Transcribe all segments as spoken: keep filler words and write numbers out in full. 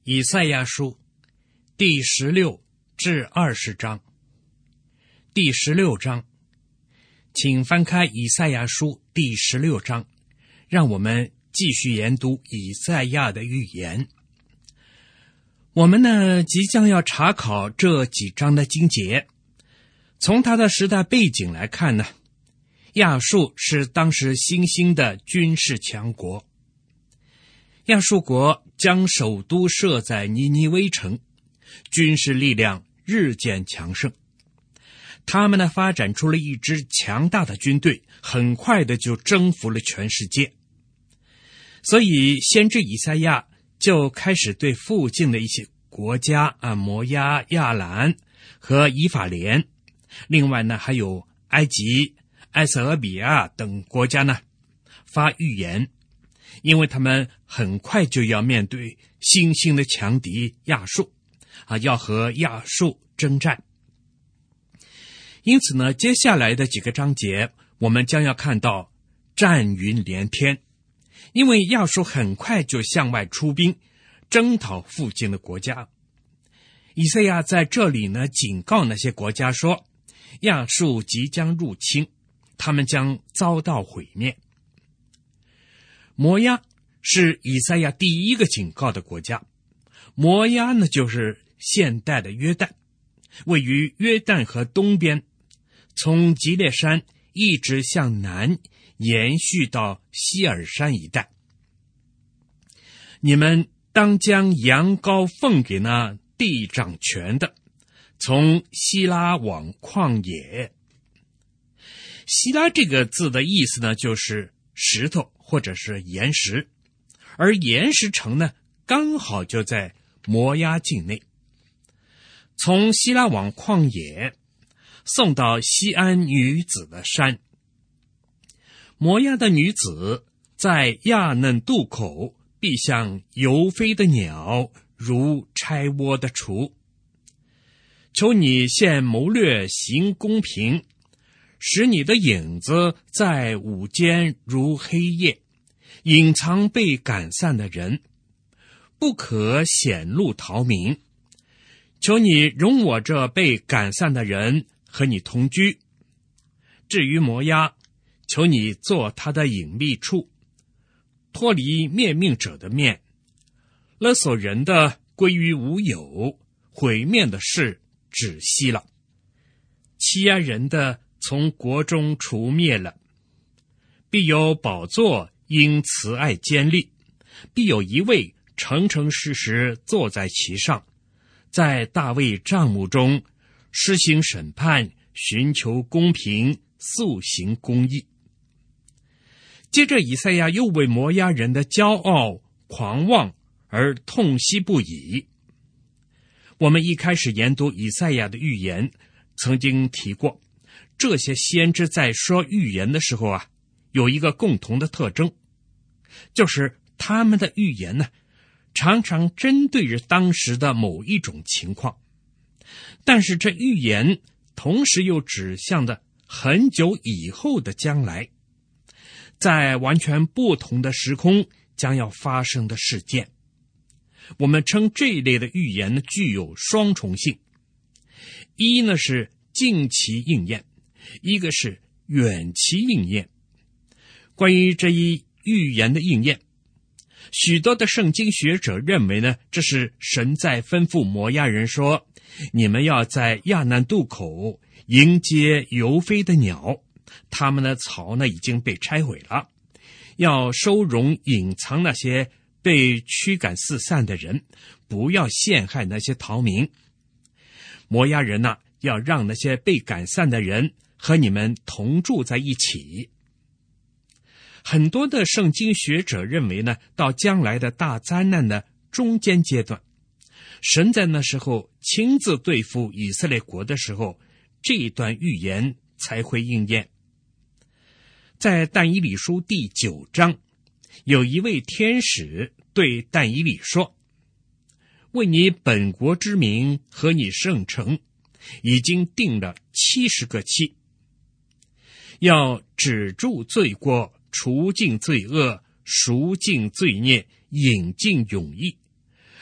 以赛亚书第十六至二十章。第十六章，请翻开以赛亚书第十六章，让我们继续研读以赛亚的预言。我们呢，即将要查考这几章的经节。从他的时代背景来看呢，亚述是当时新兴的军事强国。亚述国将首都设在尼尼微城，军事力量日渐强盛。他们呢，发展出了一支强大的军队，很快的就征服了全世界。所以先知以赛亚就开始对附近的一些国家啊，摩押、亚兰和以法莲，另外呢还有埃及、埃塞俄比亚等国家呢发预言，因为他们很快就要面对新兴的强敌亚述啊，要和亚述征战。因此呢，接下来的几个章节我们将要看到战云连天，因为亚述很快就向外出兵征讨附近的国家。以赛亚在这里呢警告那些国家说，亚述即将入侵，他们将遭到毁灭。摩押是以赛亚第一个警告的国家。摩押呢，就是现代的约旦，位于约旦河东边，从吉列山一直向南延续到希尔山一带。你们当将羊羔奉给那地掌权的，从希拉往旷野。希拉这个字的意思呢，就是石头或者是岩石，而岩石城呢，刚好就在摩押境内。从希拉往旷野，送到西安女子的山。摩押的女子在亚嫩渡口，必像游飞的鸟，如拆窝的雏。求你现谋略行公平，使你的影子在午间如黑夜，隐藏被赶散的人，不可显露逃民。求你容我这被赶散的人和你同居。至于摩押，求你做他的隐秘处，脱离灭命者的面，勒索人的归于无有，毁灭的事止息了，欺压人的从国中除灭了。必有宝座因慈爱坚立，必有一位诚诚实实坐在其上，在大卫帐幕中施行审判，寻求公平，速行公义。接着以赛亚又为摩押人的骄傲狂妄而痛惜不已。我们一开始研读以赛亚的预言，曾经提过，这些先知在说预言的时候啊，有一个共同的特征，就是他们的预言呢，常常针对着当时的某一种情况，但是这预言同时又指向的很久以后的将来，在完全不同的时空将要发生的事件。我们称这一类的预言呢，具有双重性，一呢是近期应验，一个是远期应验。关于这一预言的应验，许多的圣经学者认为呢，这是神在吩咐摩押人说，你们要在亚嫩渡口迎接游飞的鸟，他们的巢呢已经被拆毁了，要收容隐藏那些被驱赶四散的人，不要陷害那些逃民。摩押人呢、啊，要让那些被赶散的人和你们同住在一起。很多的圣经学者认为呢，到将来的大灾难的中间阶段，神在那时候亲自对付以色列国的时候，这一段预言才会应验。在但以理书第九章，有一位天使对但以理说，为你本国之名和你圣城已经定了七十个期，要止住罪过，除尽罪恶，赎尽罪孽，引进永义，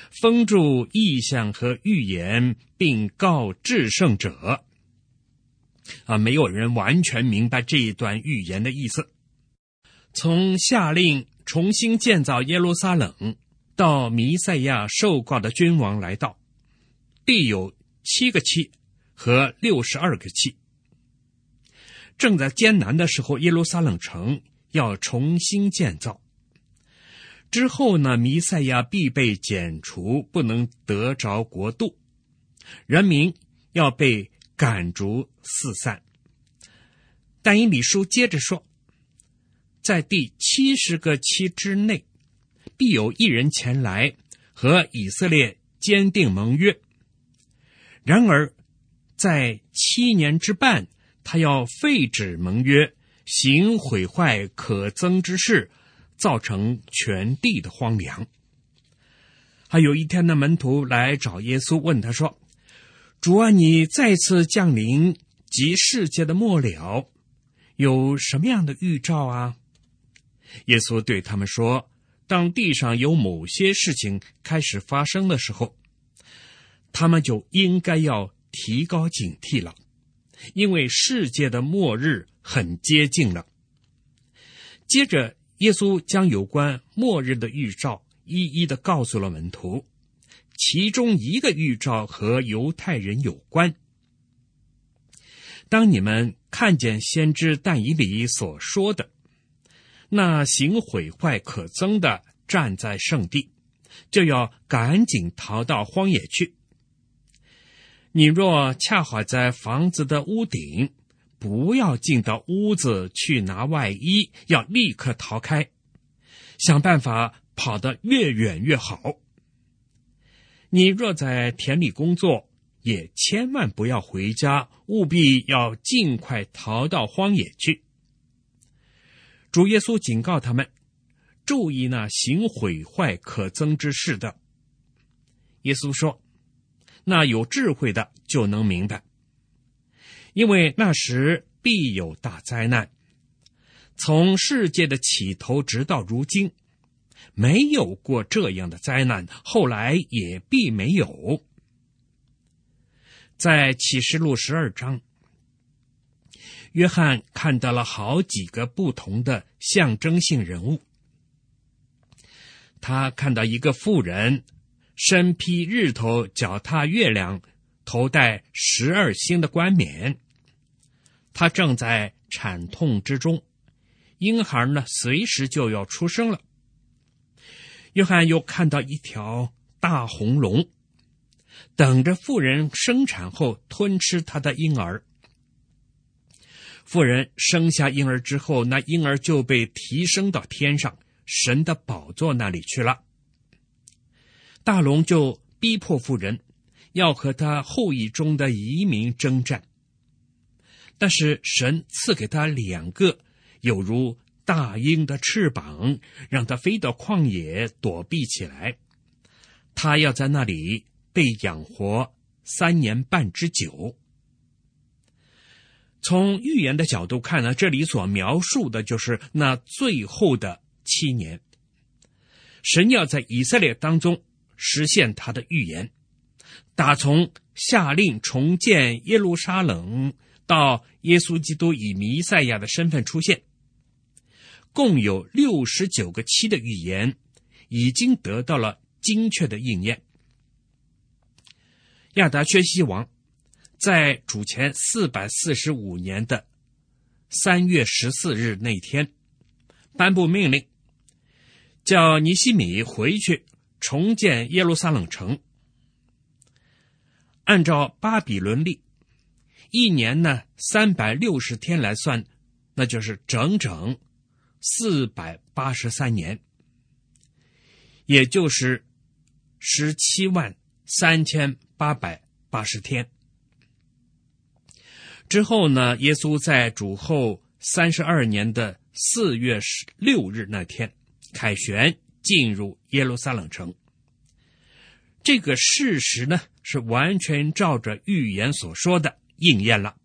封住异象和预言，并告至圣者。啊，没有人完全明白这一段预言的意思。从下令重新建造耶路撒冷到弥赛亚受挂的君王来到，必有七个期和六十二个期。正在艰难的时候，耶路撒冷城要重新建造。之后呢，弥赛亚必被剪除，不能得着国度，人民要被赶逐四散。但以理书接着说，在第七十个期之内，必有一人前来和以色列坚定盟约。然而在七年之半，他要废止盟约，行毁坏可憎之事，造成全地的荒凉。还有一天的门徒来找耶稣，问他说，主啊，你再次降临及世界的末了，有什么样的预兆啊？耶稣对他们说，当地上有某些事情开始发生的时候，他们就应该要提高警惕了，因为世界的末日很接近了。接着耶稣将有关末日的预兆一一的告诉了门徒，其中一个预兆和犹太人有关。当你们看见先知但以理所说的，那行毁坏可憎的站在圣地，就要赶紧逃到荒野去。你若恰好在房子的屋顶，不要进到屋子去拿外衣，要立刻逃开，想办法跑得越远越好。你若在田里工作，也千万不要回家，务必要尽快逃到荒野去。主耶稣警告他们，注意那行毁坏可憎之事的。耶稣说，那有智慧的就能明白，因为那时必有大灾难，从世界的起头直到如今，没有过这样的灾难，后来也必没有。在启示录十二章，约翰看到了好几个不同的象征性人物。他看到一个妇人，身披日头，脚踏月亮，头戴十二星的冠冕。他正在产痛之中，婴孩呢随时就要出生了。约翰又看到一条大红龙，等着妇人生产后吞吃她的婴儿。妇人生下婴儿之后，那婴儿就被提升到天上，神的宝座那里去了。大龙就逼迫妇人，要和他后裔中的移民征战。但是神赐给他两个有如大鹰的翅膀，让他飞到旷野躲避起来。他要在那里被养活三年半之久。从预言的角度看呢，这里所描述的就是那最后的七年，神要在以色列当中实现他的预言，打从下令重建耶路撒冷到耶稣基督以弥赛亚的身份出现，共有六十九个期的预言已经得到了精确的应验。亚达薛西王在主前四百四十五年的三月十四日那天颁布命令，叫尼希米回去重建耶路撒冷城。按照巴比伦历，一年呢三百六十天来算，那就是整整四百八十三年，也就是十七万三千八百八十天。之后呢，耶稣在主后三十二年的四月六日那天凯旋进入耶路撒冷城。这个事实呢，是完全照着预言所说的应验了。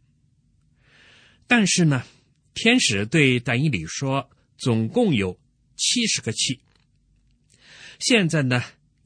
但是呢，天使对但以理说，总共有七十个期。现在呢，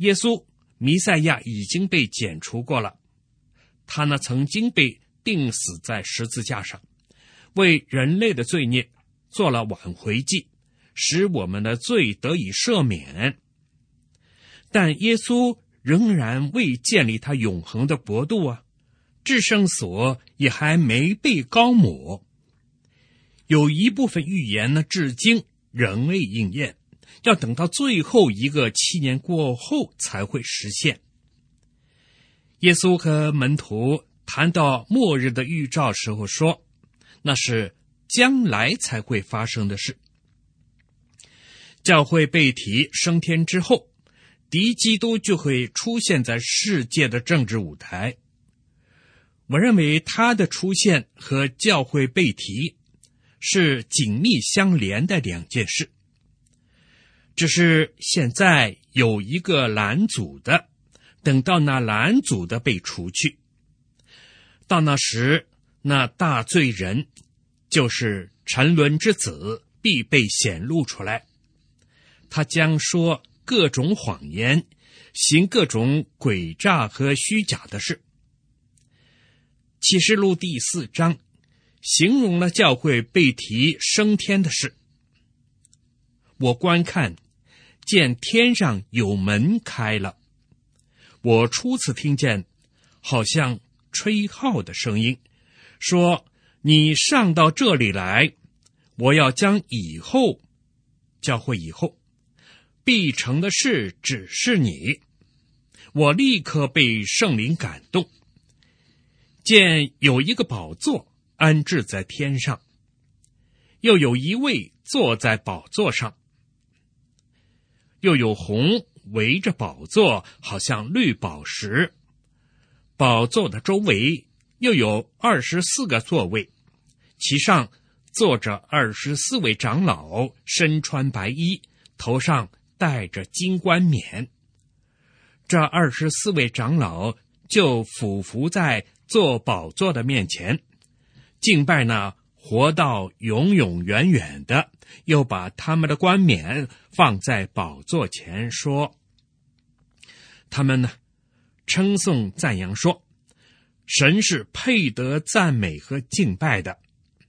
耶稣弥赛亚已经被剪除过了，他呢曾经被钉死在十字架上，为人类的罪孽做了挽回祭，使我们的罪得以赦免。但耶稣仍然未建立他永恒的国度啊，至圣所也还没被膏抹。有一部分预言呢，至今仍未应验，要等到最后一个七年过后才会实现。耶稣和门徒谈到末日的预兆时候说，那是将来才会发生的事。教会被提升天之后，敌基督就会出现在世界的政治舞台。我认为他的出现和教会被提是紧密相连的两件事，只是现在有一个拦阻的，等到那拦阻的被除去，到那时那大罪人就是沉沦之子必被显露出来，他将说各种谎言，行各种诡诈和虚假的事。启示录第四章形容了教会被提升天的事。我观看，见天上有门开了，我初次听见好像吹号的声音，说你上到这里来，我要将以后教会以后必成的事指示你。我立刻被圣灵感动，见有一个宝座安置在天上，又有一位坐在宝座上，又有红围着宝座，好像绿宝石。宝座的周围又有二十四个座位，其上坐着二十四位长老，身穿白衣，头上戴着金冠冕。这二十四位长老就俯伏在坐宝座的面前，敬拜那活到永永远远的，又把他们的冠冕放在宝座前，说他们呢称颂赞扬说，神是配得赞美和敬拜的。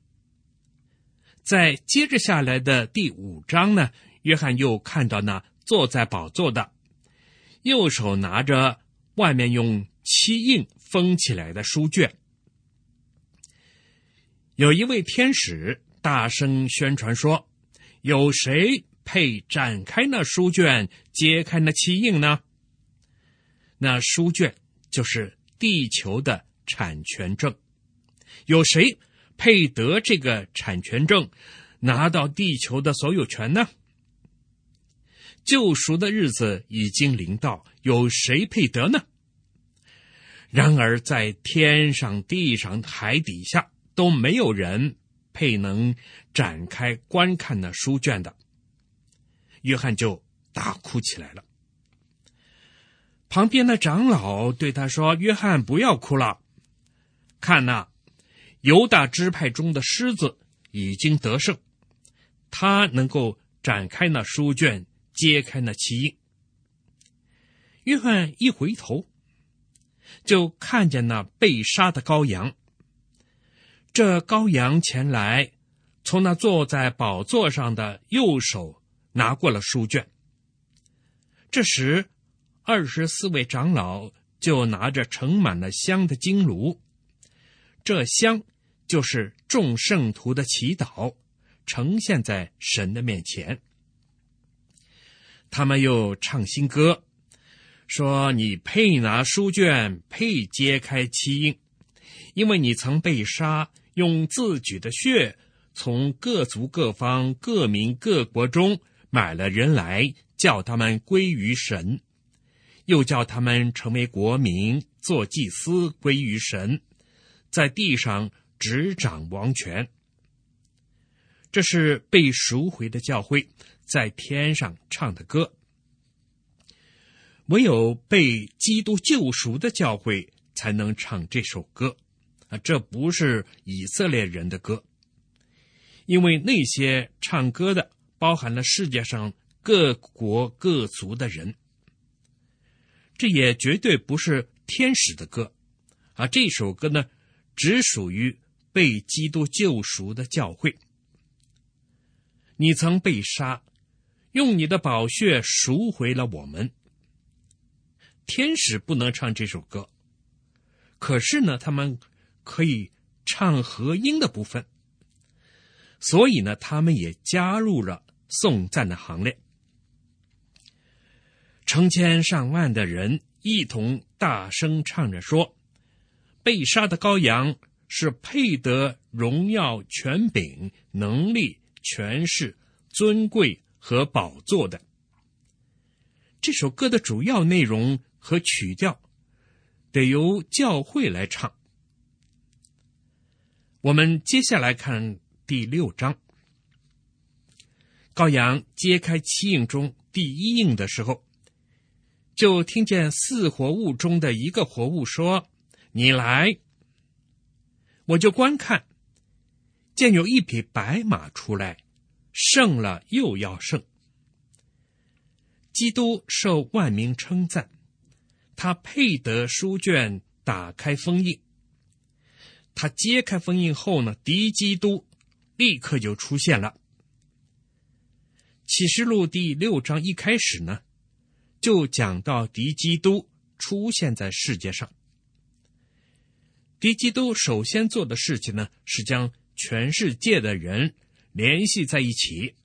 在接着下来的第五章呢，约翰又看到那坐在宝座的，右手拿着外面用漆印封起来的书卷。有一位天使大声宣传说，有谁配展开那书卷，揭开那漆印呢？那书卷就是地球的产权证，有谁配得这个产权证，拿到地球的所有权呢？救赎的日子已经临到，有谁配得呢？然而在天上、地上、海底下都没有人配能展开观看那书卷的。约翰就大哭起来了。旁边的长老对他说，约翰不要哭了，看哪，犹大支派中的狮子已经得胜，他能够展开那书卷，揭开那漆印。约翰一回头，就看见那被杀的羔羊。这羔羊前来，从那坐在宝座上的右手拿过了书卷。这时二十四位长老就拿着盛满了香的金炉，这香就是众圣徒的祈祷，呈现在神的面前。他们又唱新歌，说你配拿书卷，配揭开漆印，因为你曾被杀，用自己的血从各族各方各民各国中买了人来，叫他们归于神，又叫他们成为国民，做祭司，归于神，在地上执掌王权。这是被赎回的教会在天上唱的歌。唯有被基督救赎的教会才能唱这首歌啊，这不是以色列人的歌，因为那些唱歌的包含了世界上各国各族的人。 这也绝对不是天使的歌啊！这首歌呢，只属于被基督救赎的教会。你曾被杀，用你的宝血赎回了我们。天使不能唱这首歌，可是呢，他们可以唱和音的部分，所以呢，他们也加入了颂赞的行列。成千上万的人一同大声唱着说，被杀的羔羊是配得荣耀、权柄、能力、权势、尊贵和宝座的。这首歌的主要内容和曲调得由教会来唱。我们接下来看第六章。羔羊揭开七印中第一印的时候，就听见四活物中的一个活物说，你来。我就观看，见有一匹白马出来，胜了又要胜。基督受万民称赞，他配得书卷打开封印。他揭开封印后呢，敌基督立刻就出现了。启示录第六章一开始呢，就讲到敌基督出现在世界上。敌基督首先做的事情呢，是将全世界的人联系在一起。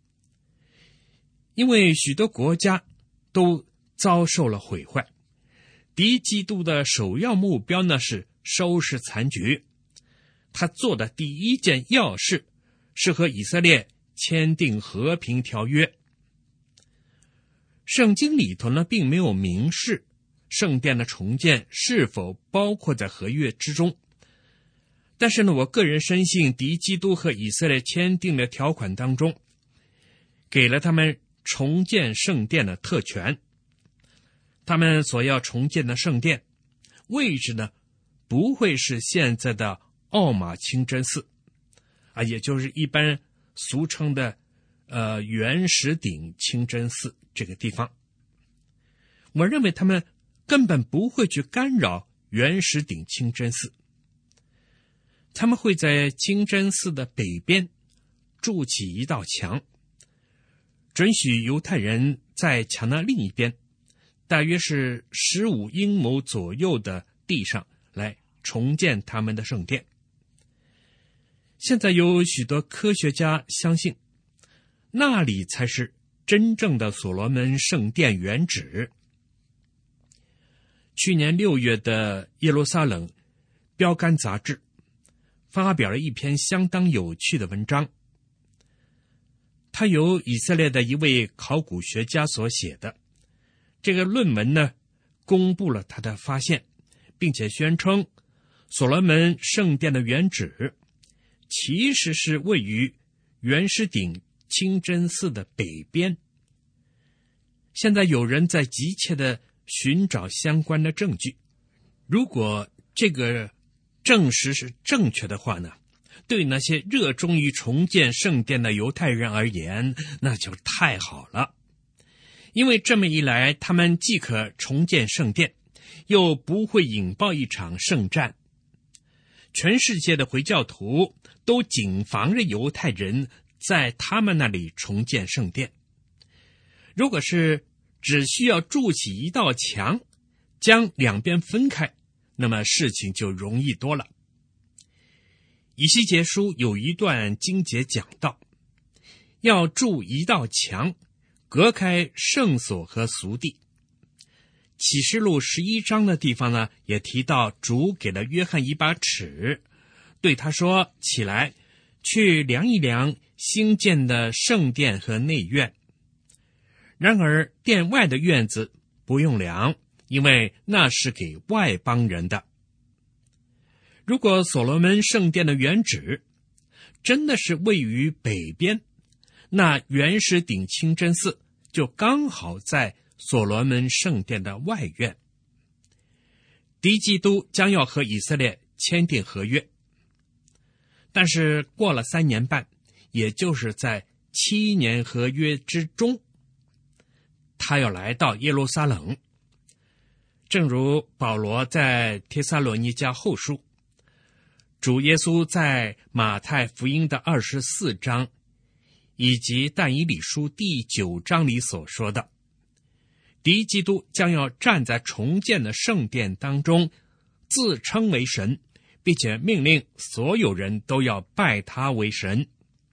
因为许多国家都遭受了毁坏，敌基督的首要目标呢是收拾残局。他做的第一件要事是和以色列签订和平条约。圣经里头呢，并没有明示圣殿的重建是否包括在合约之中，但是呢，我个人深信敌基督和以色列签订的条款当中，给了他们重建圣殿的特权。他们所要重建的圣殿位置呢，不会是现在的奥马清真寺啊，也就是一般俗称的呃原石顶清真寺这个地方。我认为他们根本不会去干扰原石顶清真寺，他们会在清真寺的北边筑起一道墙，准许犹太人在墙的另一边，大约是十五英亩左右的地上来重建他们的圣殿。现在有许多科学家相信，那里才是真正的所罗门圣殿原址。去年六月的耶路撒冷标杆杂志发表了一篇相当有趣的文章，它由以色列的一位考古学家所写的。这个论文呢，公布了他的发现，并且宣称所罗门圣殿的原址其实是位于原石顶清真寺的北边。现在有人在急切地寻找相关的证据，如果这个证实是正确的话呢，对那些热衷于重建圣殿的犹太人而言，那就太好了。因为这么一来，他们既可重建圣殿，又不会引爆一场圣战。全世界的回教徒都谨防着犹太人在他们那里重建圣殿。如果是只需要筑起一道墙，将两边分开，那么事情就容易多了。以西结书有一段经节讲到，要筑一道墙，隔开圣所和俗地。启示录十一章的地方呢，也提到主给了约翰一把尺，对他说，起来，去量一量新建的圣殿和内院。然而殿外的院子不用量，因为那是给外邦人的。如果所罗门圣殿的原址真的是位于北边，那原石顶清真寺就刚好在所罗门圣殿的外院。敌基督将要和以色列签订合约，但是过了三年半，也就是在七年合约之中，他要来到耶路撒冷。 正如保罗在帖撒罗尼迦后书，主耶稣在马太福音的二十四章以及但以理书第九章里所说的，敌基督将要站在重建的圣殿当中，自称为神，并且命令所有人都要拜他为神。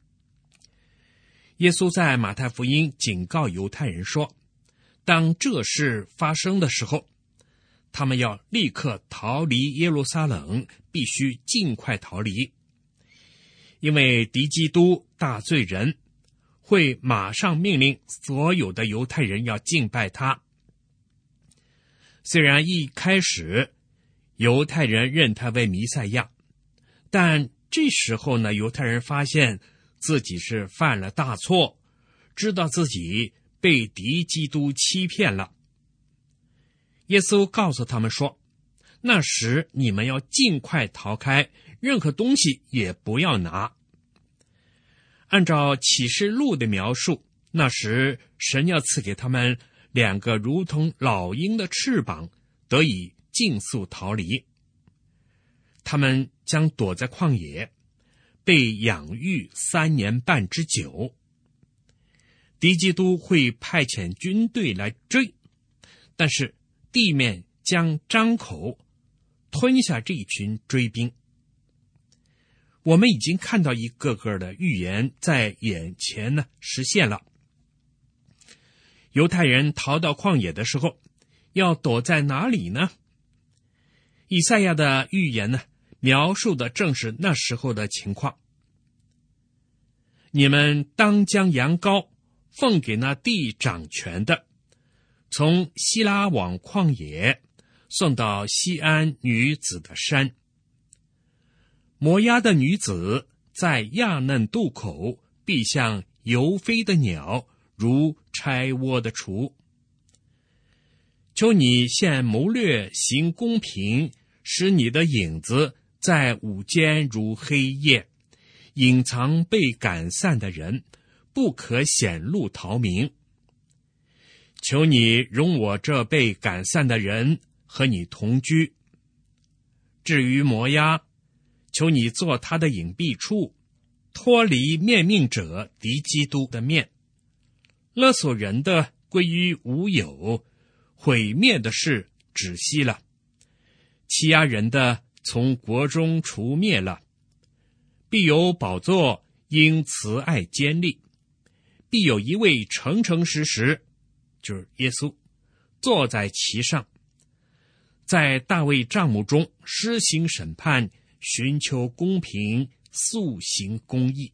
耶稣在马太福音警告犹太人说，当这事发生的时候，他们要立刻逃离耶路撒冷，必须尽快逃离，因为敌基督大罪人会马上命令所有的犹太人要敬拜他。虽然一开始犹太人认他为弥赛亚，但这时候呢，犹太人发现自己是犯了大错，知道自己被敌基督欺骗了。耶稣告诉他们说，那时你们要尽快逃开，任何东西也不要拿。按照启示录的描述，那时神要赐给他们两个如同老鹰的翅膀，得以尽速逃离。他们将躲在旷野，被养育三年半之久。敌基督会派遣军队来追，但是地面将张口吞下这一群追兵。我们已经看到一个个的预言在眼前呢实现了。犹太人逃到旷野的时候，要躲在哪里呢？以赛亚的预言呢，描述的正是那时候的情况。你们当将羊羔奉给那地掌权的，从希拉往旷野，送到西安女子的山。摩押的女子在亚嫩渡口，必像游飞的鸟，如拆窝的雏。求你现谋略，行公平，使你的影子在午间如黑夜，隐藏被赶散的人，不可显露逃明。求你容我这被赶散的人和你同居。至于摩押，求你做他的隐蔽处，脱离面命者敌基督的面。勒索人的归于无有，毁灭的事止息了。欺压人的从国中除灭了。必有宝座因慈爱坚立，必有一位诚诚实实，就是耶稣，坐在其上，在大卫帐幕中施行审判，寻求公平，速行公义。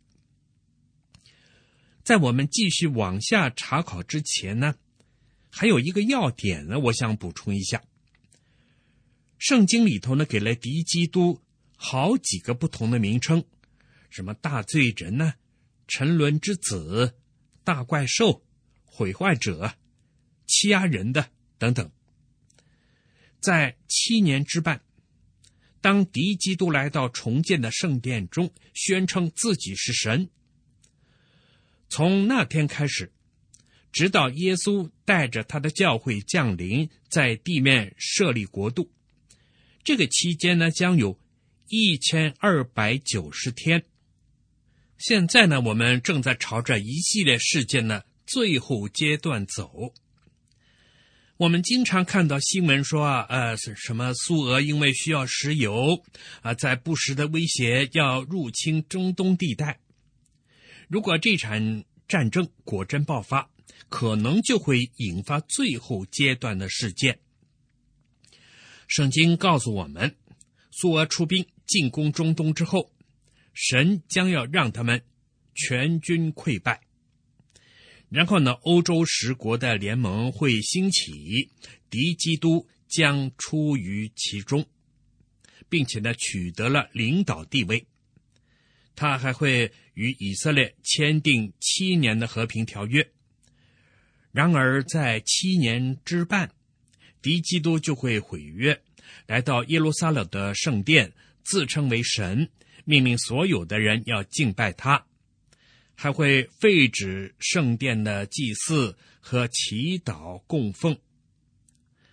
在我们继续往下查考之前呢，还有一个要点呢，我想补充一下。圣经里头呢，给了敌基督好几个不同的名称，什么大罪人呢、沉沦之子、大怪兽、毁坏者、欺压人的等等。在七年之半，当敌基督来到重建的圣殿中，宣称自己是神。从那天开始，直到耶稣带着他的教会降临，在地面设立国度，这个期间呢，将有一千二百九十天。现在呢，我们正在朝着一系列事件呢最后阶段走。我们经常看到新闻说啊，呃，什么苏俄因为需要石油啊，在不时的威胁要入侵中东地带。如果这场战争果真爆发，可能就会引发最后阶段的事件。圣经告诉我们，苏俄出兵进攻中东之后，神将要让他们全军溃败。然后呢，欧洲十国的联盟会兴起，敌基督将出于其中，并且呢取得了领导地位。他还会与以色列签订七年的和平条约。然而在七年之半，敌基督就会毁约，来到耶路撒冷的圣殿，自称为神，命令所有的人要敬拜他，还会废止圣殿的祭祀和祈祷供奉。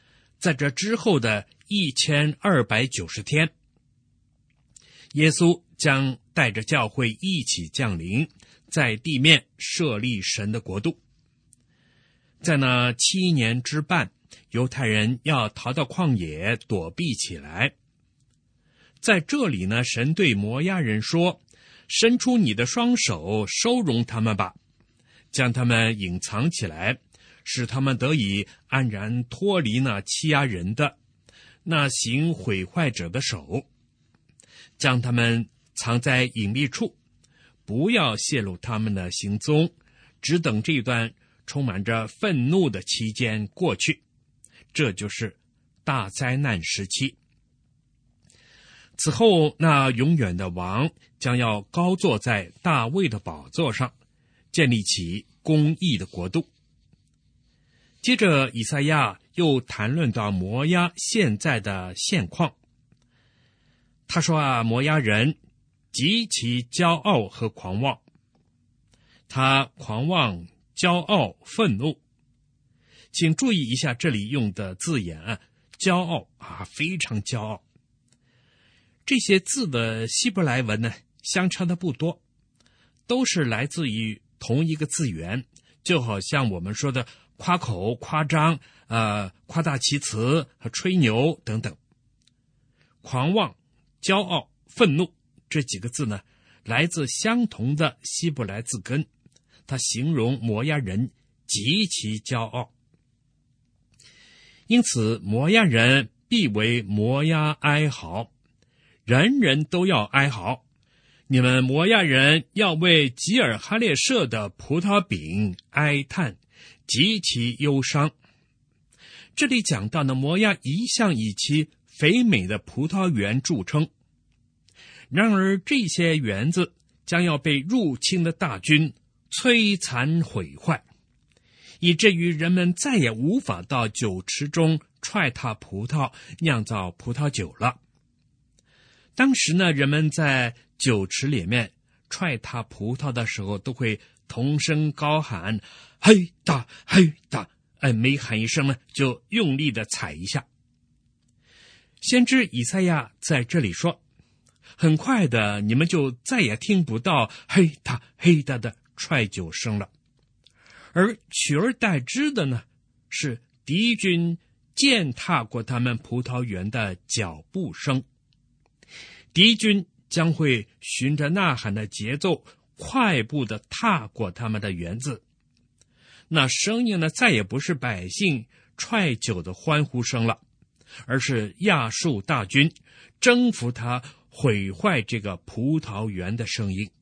在这之后的一千二百九十天，耶稣将带着教会一起降临，在地面设立神的国度。在那七年之半，犹太人要逃到旷野躲避起来。在这里呢，神对摩押人说，伸出你的双手收容他们吧，将他们隐藏起来，使他们得以安然脱离那欺压人的、那行毁坏者的手，将他们藏在隐秘处，不要泄露他们的行踪，只等这段充满着愤怒的期间过去，这就是大灾难时期。此后，那永远的王将要高坐在大卫的宝座上，建立起公义的国度。接着，以赛亚又谈论到摩押现在的现况。他说啊，摩押人极其骄傲和狂妄，他狂妄、骄傲、愤怒。请注意一下这里用的字眼啊，骄傲啊，非常骄傲。这些字的希伯来文呢，相差的不多，都是来自于同一个字源，就好像我们说的夸口、夸张、呃、夸大其词和吹牛等等。狂妄、骄傲、愤怒这几个字呢，来自相同的希伯来字根，它形容摩押人极其骄傲。因此，摩押人必为摩押哀嚎，人人都要哀嚎。你们摩押人要为吉尔哈列舍的葡萄饼哀叹，极其忧伤。这里讲到的摩押一向以其肥美的葡萄园著称，然而这些园子将要被入侵的大军摧残毁坏，以至于人们再也无法到酒池中踹踏葡萄酿造葡萄酒了。当时呢，人们在酒池里面踹踏葡萄的时候，都会同声高喊嘿哒嘿哒，哎，每喊一声呢，就用力的踩一下。先知以赛亚在这里说，很快的你们就再也听不到嘿哒嘿哒的踹酒声了，而取而代之的呢，是敌军践踏过他们葡萄园的脚步声。敌军将会循着呐喊的节奏，快步地踏过他们的园子。那声音呢，再也不是百姓踹酒的欢呼声了，而是亚述大军征服他、毁坏这个葡萄园的声音。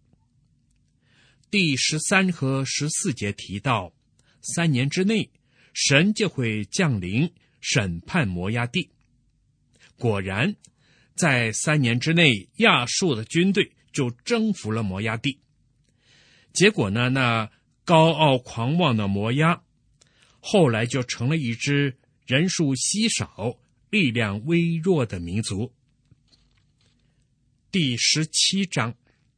第十三和十四节提到，三年之内，神就会降临审判摩押地。果然，在三年之内，亚述的军队就征服了摩押地。结果呢，那高傲狂妄的摩押，后来就成了一支人数稀少、力量微弱的民族。第十七章，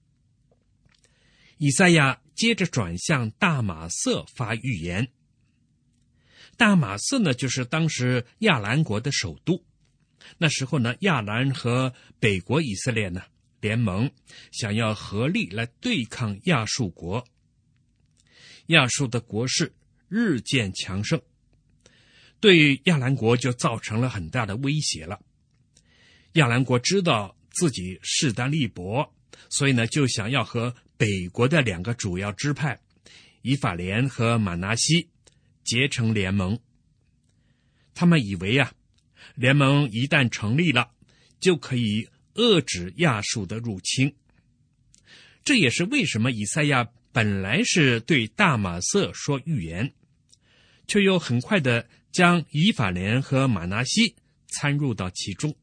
以赛亚接着转向大马色发预言。大马色呢，就是当时亚兰国的首都。那时候呢，亚兰和北国以色列呢联盟，想要合力来对抗亚述国。亚述的国势日渐强盛，对亚兰国就造成了很大的威胁了。亚兰国知道自己势单力薄，所以呢，就想要和北国的两个主要支派以法莲和玛拿西结成联盟。他们以为啊，联盟一旦成立了，就可以遏制亚述的入侵。这也是为什么以赛亚本来是对大马色说预言，却又很快的将以法莲和玛拿西参入到其中。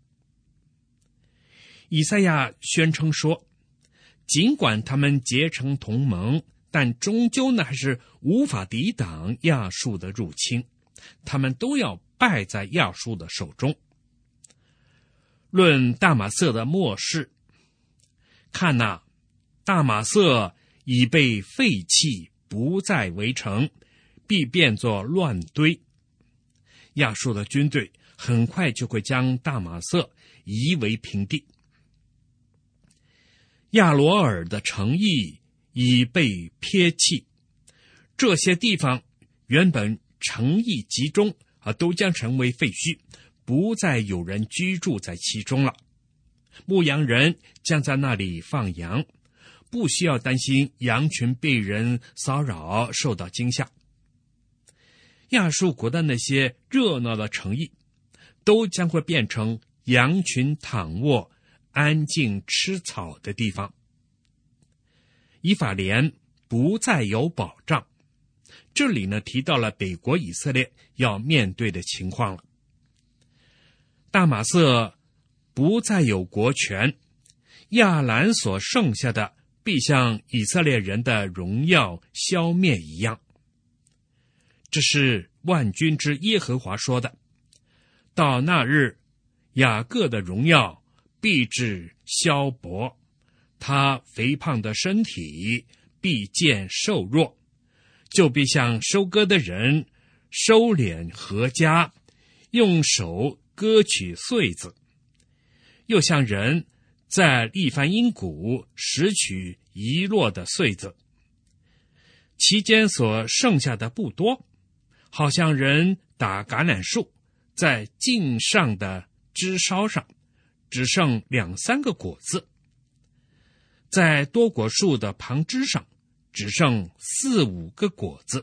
以赛亚宣称说，尽管他们结成同盟，但终究呢还是无法抵挡亚述的入侵，他们都要败在亚述的手中。论大马色的末世，看哪、啊，大马色已被废弃，不再为城，必变作乱堆。 亚述的军队很快就会将大马色夷为平地。亚罗尔的城邑已被撇弃，这些地方原本城邑集中啊，都将成为废墟，不再有人居住在其中了。牧羊人将在那里放羊，不需要担心羊群被人骚扰，受到惊吓。亚述国的那些热闹的城邑，都将会变成羊群躺卧、安静吃草的地方。以法莲不再有保障，这里呢提到了北国以色列要面对的情况了。大马色不再有国权，亚兰所剩下的必像以色列人的荣耀消灭一样。这是万军之耶和华说的。到那日，雅各的荣耀必至消薄，他肥胖的身体必见瘦弱，就必像收割的人收敛禾家，用手割取穗子，又像人在一番阴谷拾取遗落的穗子，其间所剩下的不多，好像人打橄榄树，在茎上的枝梢上只剩两三个果子，在多果树的旁枝上只剩四五个果子。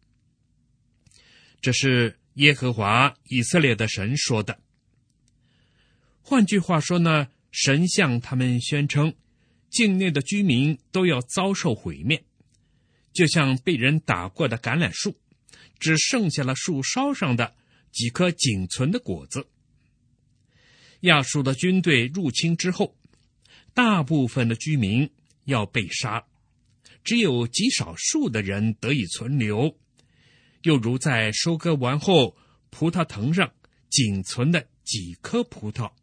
这是耶和华以色列的神说的。换句话说呢，神向他们宣称，境内的居民都要遭受毁灭，就像被人打过的橄榄树，只剩下了树梢上的几颗仅存的果子。亚述的军队入侵之后，大部分的居民要被杀，只有极少数的人得以存留，又如在收割完后葡萄藤上仅存的几颗葡萄。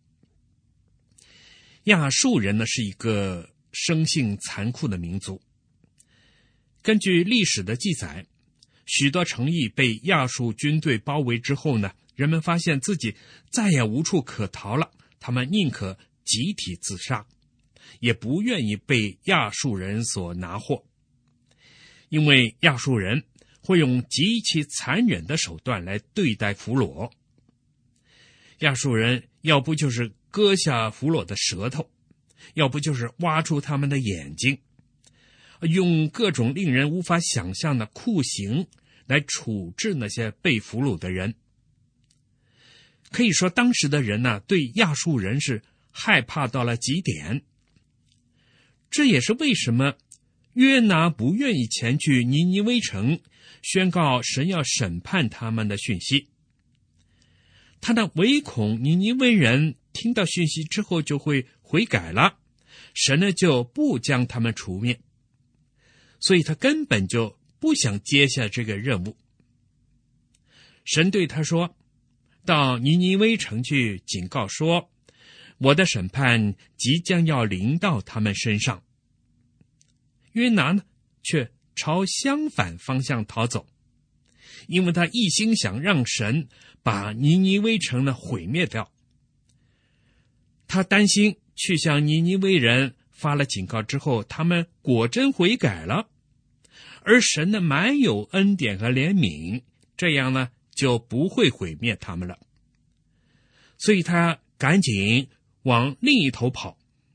亚述人呢是一个生性残酷的民族。根据历史的记载，许多城邑被亚述军队包围之后呢，人们发现自己再也无处可逃了，他们宁可集体自杀，也不愿意被亚述人所拿获，因为亚述人会用极其残忍的手段来对待俘虏。亚述人要不就是割下俘虏的舌头，要不就是挖出他们的眼睛，用各种令人无法想象的酷刑来处置那些被俘虏的人。可以说当时的人呢，对亚述人是害怕到了极点。这也是为什么约拿不愿意前去尼尼微城宣告神要审判他们的讯息。他那唯恐尼尼微人听到讯息之后就会悔改了，神呢就不将他们除灭，所以他根本就不想接下这个任务。神对他说，到尼尼微城去警告说，我的审判即将要临到他们身上。约拿呢却朝相反方向逃走，因为他一心想让神把尼尼微城呢毁灭掉。他担心去向尼尼微人发了警告之后，他们果真悔改了，而神呢满有恩典和怜悯，这样呢就不会毁灭他们了。所以他赶紧往另一头跑。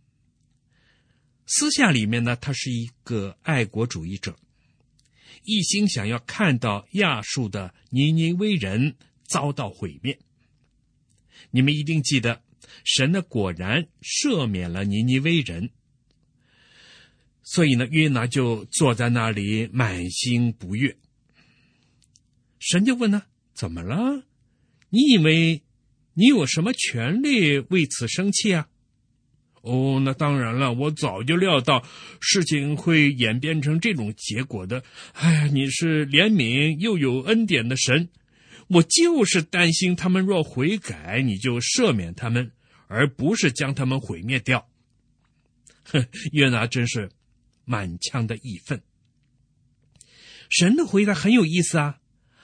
私下里面呢，他是一个爱国主义者，一心想要看到亚述的尼尼微人遭到毁灭。你们一定记得，神呢果然赦免了尼尼微人。所以呢，约拿就坐在那里满心不悦。神就问他，怎么了？你以为你有什么权利为此生气啊？哦，那当然了，我早就料到事情会演变成这种结果的。哎呀，你是怜悯又有恩典的神，我就是担心他们若悔改，你就赦免他们，而不是将他们毁灭掉。哼，约拿真是满腔的义愤。神的回答很有意思啊，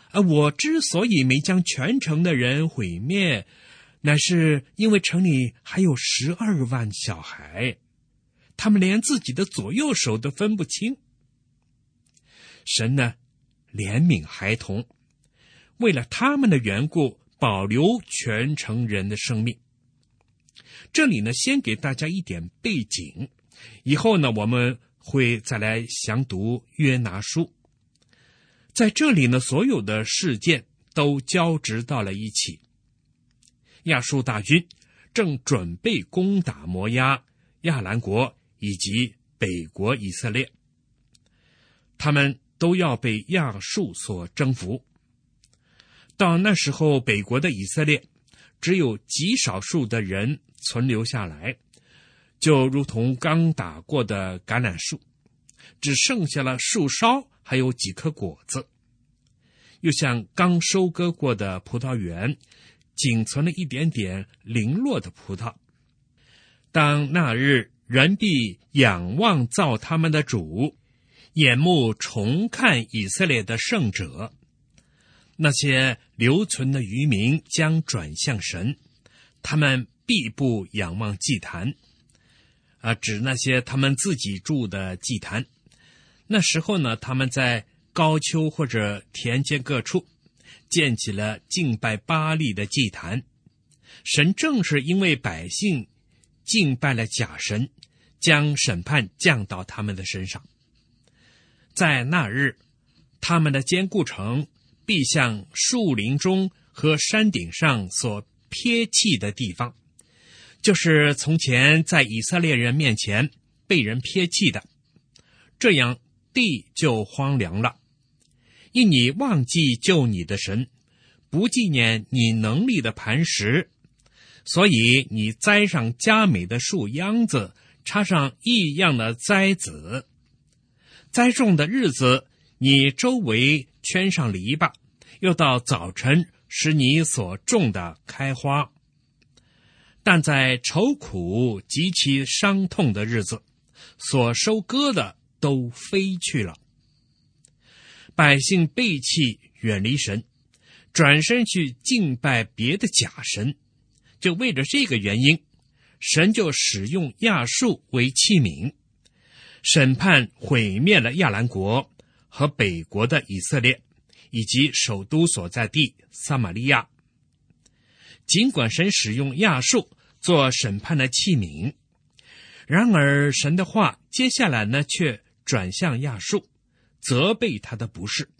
而我之所以没将全城的人毁灭，乃是因为城里还有十二万小孩，他们连自己的左右手都分不清。神呢，怜悯孩童，为了他们的缘故，保留全城人的生命。这里呢，先给大家一点背景，以后呢，我们会再来详读约拿书。在这里呢，所有的事件都交织到了一起。亚述大军正准备攻打摩押、亚兰国以及北国以色列，他们都要被亚述所征服。到那时候，北国的以色列只有极少数的人存留下来，就如同刚打过的橄榄树，只剩下了树梢还有几颗果子，又像刚收割过的葡萄园，仅存了一点点零落的葡萄。当那日人必仰望造他们的主，眼目重看以色列的圣者，那些留存的渔民将转向神，他们必不仰望祭坛，啊，指那些他们自己住的祭坛。那时候呢，他们在高丘或者田间各处建起了敬拜巴力的祭坛。神正是因为百姓敬拜了假神，将审判降到他们的身上。在那日，他们的坚固城必像树林中和山顶上所撇弃的地方，就是从前在以色列人面前被人撇弃的，这样地就荒凉了。因你忘记救你的神，不纪念你能力的磐石，所以你栽上佳美的树秧子，插上异样的栽子。栽种的日子，你周围圈上篱笆，又到早晨使你所种的开花。但在愁苦极其伤痛的日子，所收割的都飞去了。百姓背弃远离神，转身去敬拜别的假神，就为着这个原因，神就使用亚述为器皿，审判毁灭了亚兰国和北国的以色列，以及首都所在地撒玛利亚。尽管神使用亚述做审判的器皿，然而神的话接下来呢，却转向亚述，责备他的不是。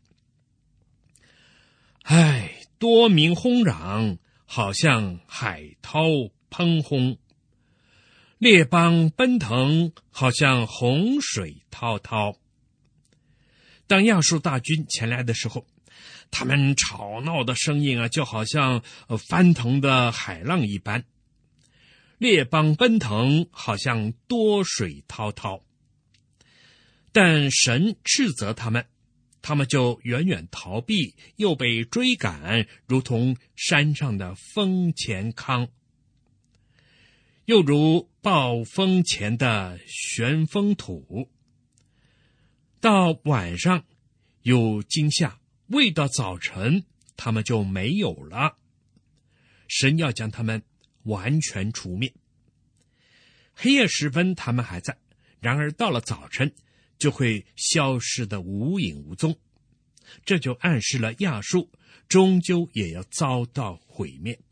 唉，多民轰嚷，好像海涛喷轰；列邦奔腾，好像洪水滔滔。当亚述大军前来的时候，他们吵闹的声音啊，就好像翻腾的海浪一般；列邦奔腾，好像多水滔滔。但神斥责他们，他们就远远逃避，又被追赶，如同山上的风前糠，又如暴风前的旋风土。到晚上有惊吓，未到早晨他们就没有了。神要将他们完全除灭。黑夜时分他们还在，然而到了早晨就会消失得无影无踪，这就暗示了亚述终究也要遭到毁灭。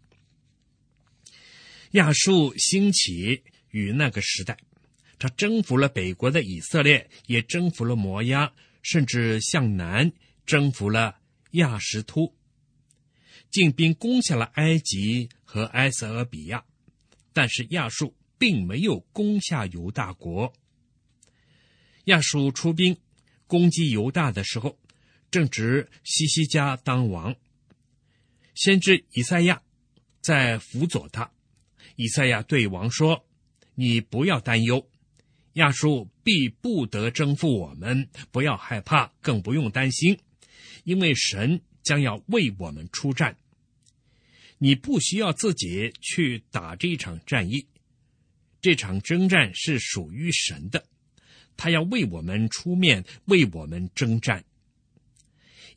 亚述兴起于那个时代，他征服了北国的以色列，也征服了摩押，甚至向南征服了亚实突，进兵攻下了埃及和埃塞俄比亚，但是亚述并没有攻下犹大国。亚述出兵攻击犹大的时候，正值西西家当王，先知以赛亚在辅佐他。以赛亚对王说：你不要担忧，亚述必不得征服我们，不要害怕，更不用担心，因为神将要为我们出战。你不需要自己去打这一场战役，这场征战是属于神的，他要为我们出面，为我们征战。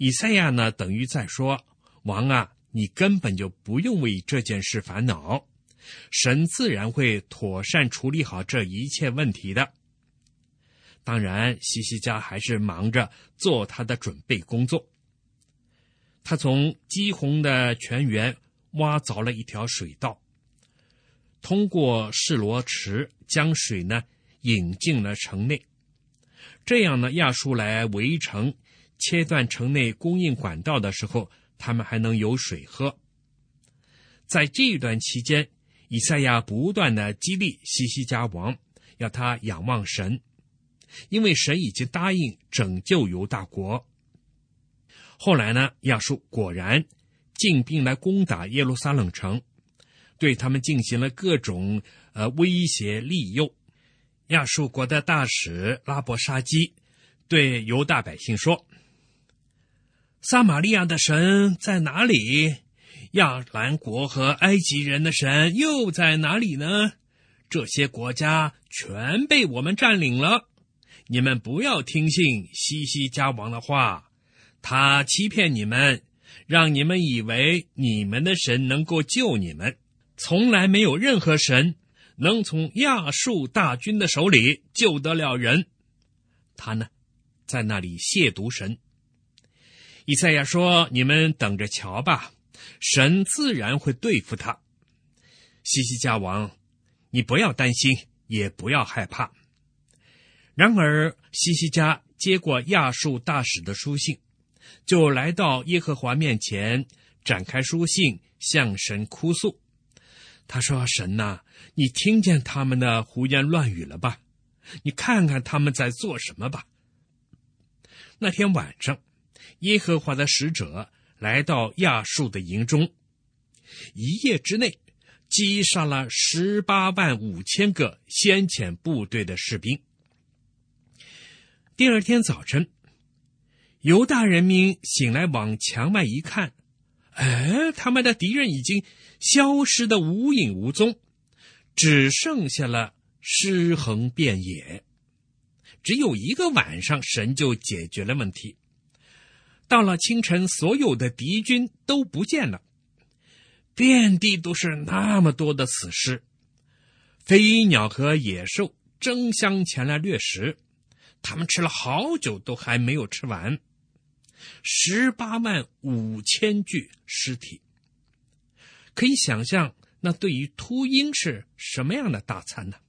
以赛亚呢，等于在说，王啊，你根本就不用为这件事烦恼，神自然会妥善处理好这一切问题的。当然，西西家还是忙着做他的准备工作。他从基宏的泉源挖凿了一条水道，通过示罗池将水呢引进了城内。这样呢，亚述来围城，切断城内供应管道的时候，他们还能有水喝。在这段期间，以赛亚不断的激励西西家王，要他仰望神，因为神已经答应拯救犹大国。后来呢，亚述果然进兵来攻打耶路撒冷城，对他们进行了各种呃威胁利诱。亚述国的大使拉伯沙基对犹大百姓说：撒玛利亚的神在哪里？亚兰国和埃及人的神又在哪里呢？这些国家全被我们占领了。你们不要听信西西家王的话，他欺骗你们，让你们以为你们的神能够救你们。从来没有任何神能从亚述大军的手里救得了人。他呢，在那里亵渎神。以赛亚说：你们等着瞧吧，神自然会对付他。西西家王，你不要担心，也不要害怕。然而西西家接过亚述大使的书信，就来到耶和华面前，展开书信，向神哭诉。他说：神哪，你听见他们的胡言乱语了吧？你看看他们在做什么吧。那天晚上，耶和华的使者来到亚述的营中，一夜之内击杀了十八万五千个先遣部队的士兵。第二天早晨，犹大人民醒来，往墙外一看，哎，他们的敌人已经消失得无影无踪，只剩下了尸横遍野。只有一个晚上，神就解决了问题。到了清晨，所有的敌军都不见了，遍地都是那么多的死尸。飞鸟和野兽争相前来掠食，他们吃了好久都还没有吃完。十八万五千具尸体，可以想象那对于秃鹰是什么样的大餐呢？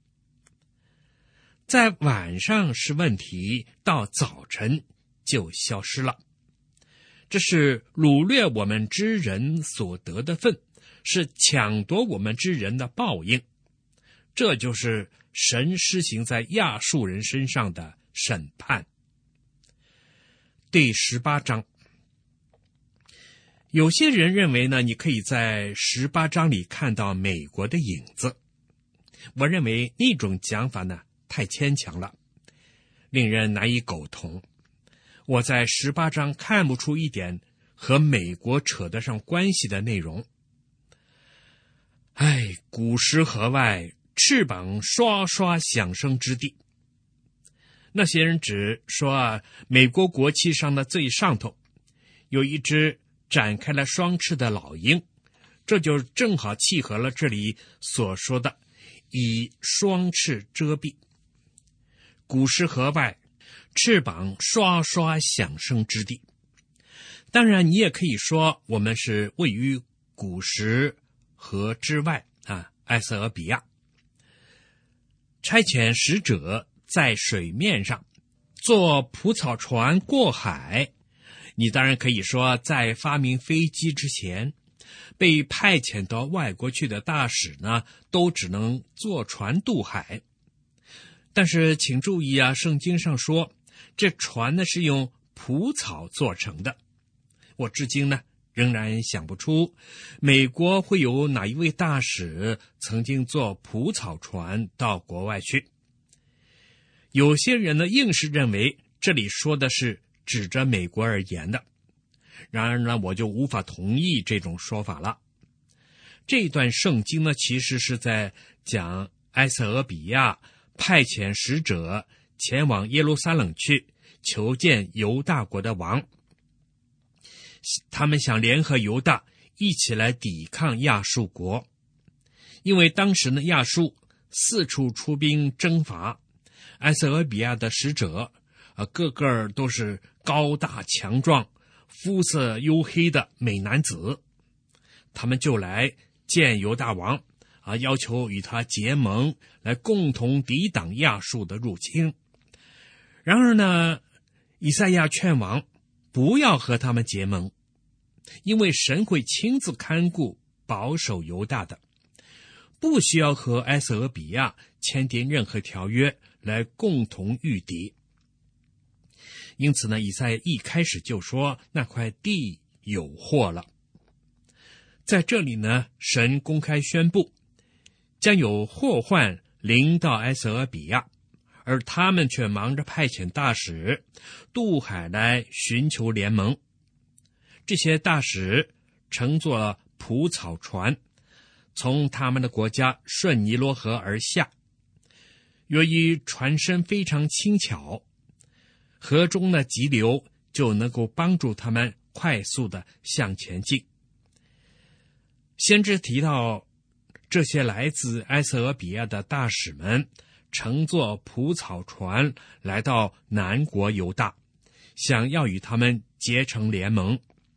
在晚上是问题，到早晨就消失了。这是掳掠我们之人所得的份，是抢夺我们之人的报应。这就是神施行在亚述人身上的审判。第十八章，有些人认为呢，你可以在十八章里看到美国的影子。我认为那种讲法呢太牵强了，令人难以苟同。我在十八章看不出一点和美国扯得上关系的内容。哎，古时河外，翅膀刷刷响声之地。那些人只说啊，美国国旗上的最上头有一只展开了双翅的老鹰，这就正好契合了这里所说的以双翅遮蔽。古时河外，翅膀刷刷响声之地。当然你也可以说我们是位于古时河之外啊，埃塞俄比亚。差遣使者在水面上坐蒲草船过海。你当然可以说，在发明飞机之前，被派遣到外国去的大使呢，都只能坐船渡海。但是请注意啊，圣经上说这船呢是用蒲草做成的。我至今呢仍然想不出美国会有哪一位大使曾经坐蒲草船到国外去。有些人呢硬是认为这里说的是指着美国而言的，然而呢我就无法同意这种说法了。这段圣经呢其实是在讲埃塞俄比亚派遣使者前往耶路撒冷去求见犹大国的王。 他们想联合犹大一起来抵抗亚述国。因为当时呢，亚述四处出兵征伐，埃塞俄比亚的使者啊，个个都是高大强壮、肤色黝黑的美男子，他们就来见犹大王啊，要求与他结盟，来共同抵挡亚述的入侵。然而呢，以赛亚劝王不要和他们结盟，因为神会亲自看顾保守犹大的，不需要和埃塞俄比亚签订任何条约来共同御敌。因此呢，以赛亚一开始就说那块地有祸了。在这里呢，神公开宣布将有祸患临到埃塞俄比亚，而他们却忙着派遣大使渡海来寻求联盟。这些大使乘坐蒲草船，从他们的国家顺尼罗河而下。由于船身非常轻巧，河中的急流就能够帮助他们快速地向前进。先知提到，这些来自埃塞俄比亚的大使们乘坐蒲草船来到南国犹大，想要与他们结成联盟。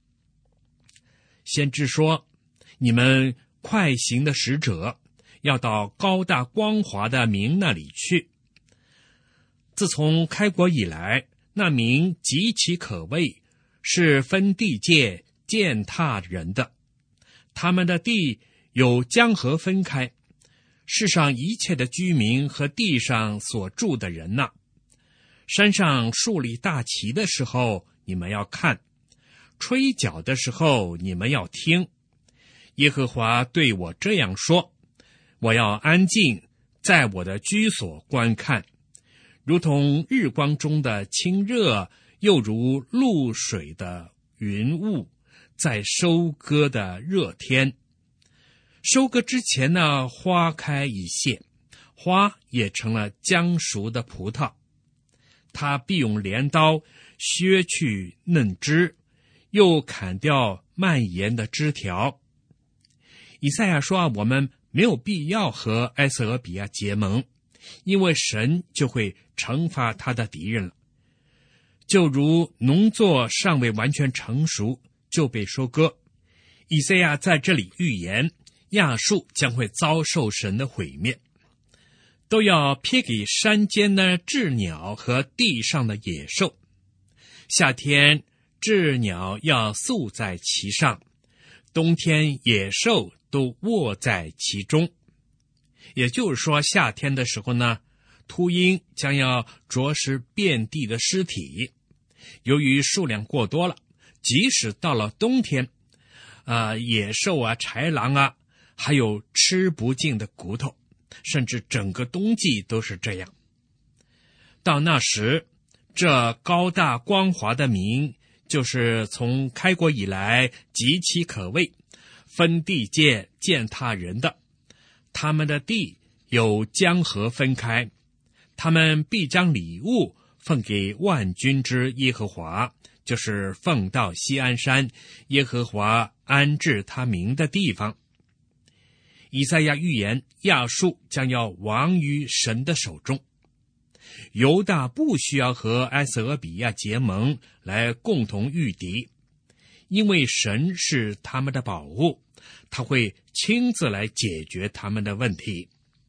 先知说，你们快行的使者要到高大光华的民那里去。自从开国以来，那民极其可畏，是分地界践踏人的。他们的地有江河分开，世上一切的居民和地上所住的人呐、啊，山上树立大旗的时候，你们要看；吹角的时候，你们要听。耶和华对我这样说：我要安静，在我的居所观看，如同日光中的清热，又如露水的云雾，在收割的热天。收割之前呢，花开一谢，花也成了将熟的葡萄。他必用镰刀削去嫩枝，又砍掉蔓延的枝条。以赛亚说啊，我们没有必要和埃塞俄比亚结盟，因为神就会惩罚他的敌人了。就如农作尚未完全成熟就被收割，以赛亚在这里预言亚述将会遭受神的毁灭，都要撇给山间的鸷鸟和地上的野兽。夏天鸷鸟要宿在其上，冬天野兽都卧在其中。也就是说，夏天的时候呢，秃鹰将要啄食遍地的尸体。由于数量过多了，即使到了冬天，呃，野兽啊、豺狼啊，还有吃不尽的骨头，甚至整个冬季都是这样。到那时，这高大光华的民，就是从开国以来极其可畏、分地界践踏人的，他们的地有江河分开，他们必将礼物奉给万军之耶和华，就是奉到锡安山，耶和华安置他民的地方。以赛亚预言亚述将要亡于神的手中。犹大不需要和埃塞俄比亚结盟来共同御敌，因为神是他们的保护，他会亲自来解决他们的问题。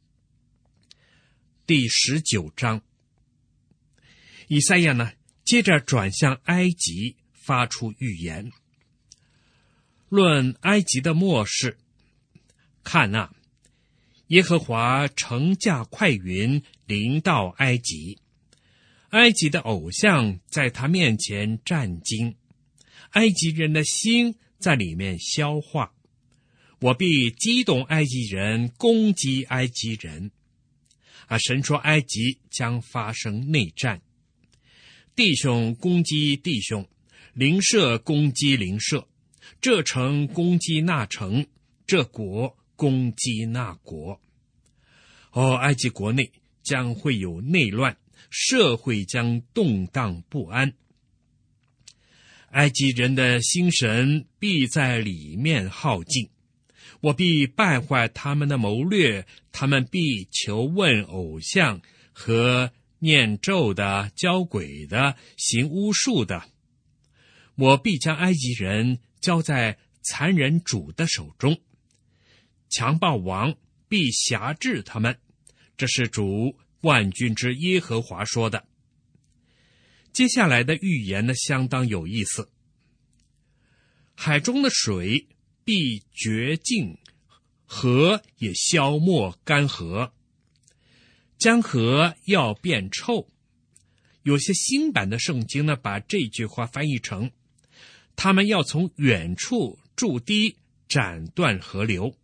第十九章，以赛亚呢，接着转向埃及，发出预言。论埃及的末世，看啊，耶和华乘驾快云临到埃及，埃及的偶像在他面前战惊，埃及人的心在里面消化。我必激动埃及人，攻击埃及人。啊，神说埃及将发生内战，弟兄攻击弟兄，邻舍攻击邻舍，这城攻击那城，这国攻击那国。哦，埃及国内将会有内乱，社会将动荡不安。 埃及人的心神必在里面耗尽，我必败坏他们的谋略，他们必求问偶像和念咒的、教鬼的、行巫术的。我必将埃及人交在残忍主的手中，强暴王必辖制他们。这是主万军之耶和华说的。接下来的预言呢，相当有意思。海中的水必绝尽，河也消没干涸，江河要变臭。有些新版的圣经呢，把这句话翻译成他们要从远处筑堤，斩断河流。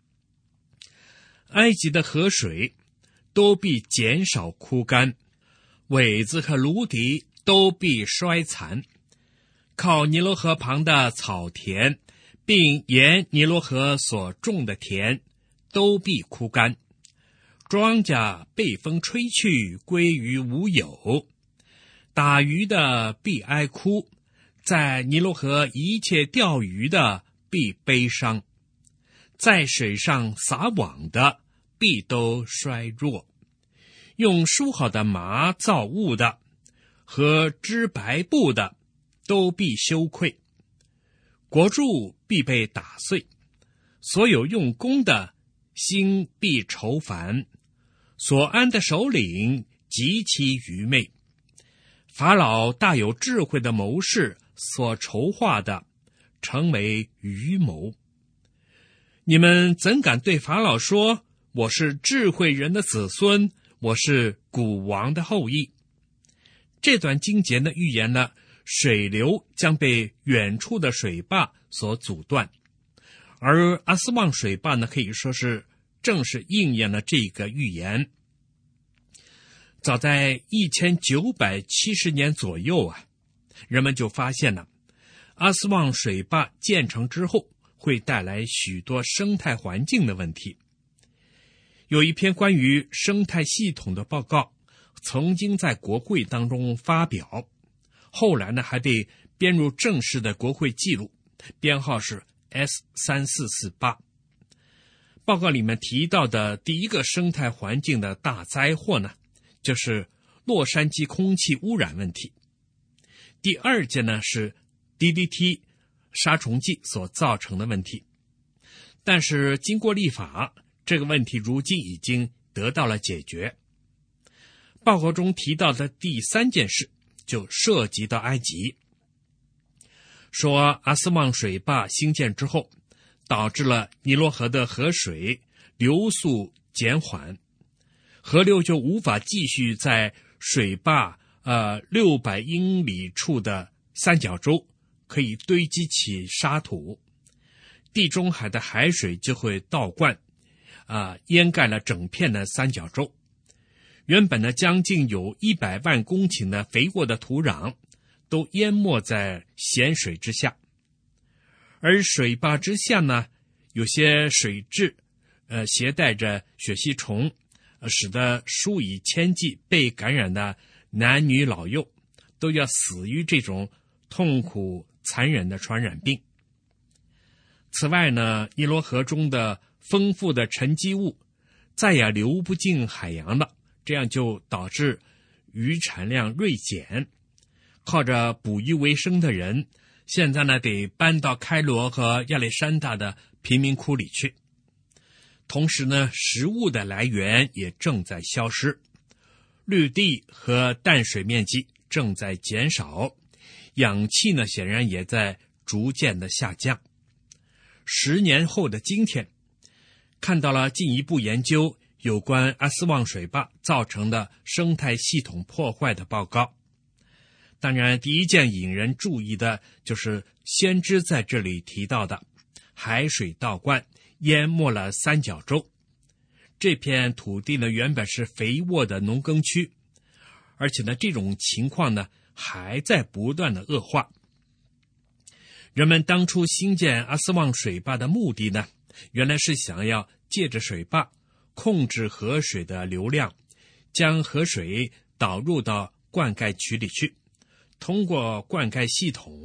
埃及的河水都必减少枯干，苇子和芦荻都必衰残。靠尼罗河旁的草田，并沿尼罗河所种的田，都必枯干。庄稼被风吹去，归于无有。打鱼的必哀哭，在尼罗河一切钓鱼的必悲伤，在水上撒网的必都衰弱。用梳好的麻造物的和织白布的都必羞愧，国柱必被打碎，所有用功的心必愁烦，所安的首领极其愚昧。法老大有智慧的谋士所筹划的，成为愚谋。你们怎敢对法老说，我是智慧人的子孙，我是古王的后裔？这段经节的预言呢，水流将被远处的水坝所阻断，而阿斯旺水坝呢，可以说是正是应验了这个预言。早在一千九百七十年左右啊，人们就发现了阿斯旺水坝建成之后会带来许多生态环境的问题。有一篇关于生态系统的报告曾经在国会当中发表，后来呢还被编入正式的国会记录，编号是 S 三四四八。 报告里面提到的第一个生态环境的大灾祸呢，就是洛杉矶空气污染问题。第二件呢是 D D T 杀虫剂所造成的问题。但是经过立法，这个问题如今已经得到了解决。报告中提到的第三件事就涉及到埃及，说阿斯旺水坝兴建之后，导致了尼罗河的河水流速减缓，河流就无法继续在水坝呃六百英里处的三角洲可以堆积起沙土，地中海的海水就会倒灌，啊、呃，淹盖了整片的三角洲。原本呢，将近有一百万公顷的肥沃的土壤都淹没在咸水之下，而水坝之下呢，有些水质呃携带着血吸虫，呃，使得数以千计被感染的男女老幼都要死于这种痛苦残忍的传染病。此外呢，尼罗河中的丰富的沉积物再也流不进海洋了，这样就导致鱼产量锐减。靠着捕鱼为生的人，现在呢得搬到开罗和亚历山大的贫民窟里去。同时呢，食物的来源也正在消失，绿地和淡水面积正在减少，氧气呢显然也在逐渐的下降。十年后的今天，看到了进一步研究有关阿斯旺水坝造成的生态系统破坏的报告。当然，第一件引人注意的就是先知在这里提到的海水倒灌淹没了三角洲。这片土地呢原本是肥沃的农耕区，而且呢这种情况呢还在不断的恶化。人们当初兴建阿斯旺水坝的目的呢，原来是想要借着水坝控制河水的流量，将河水导入到灌溉渠里去，通过灌溉系统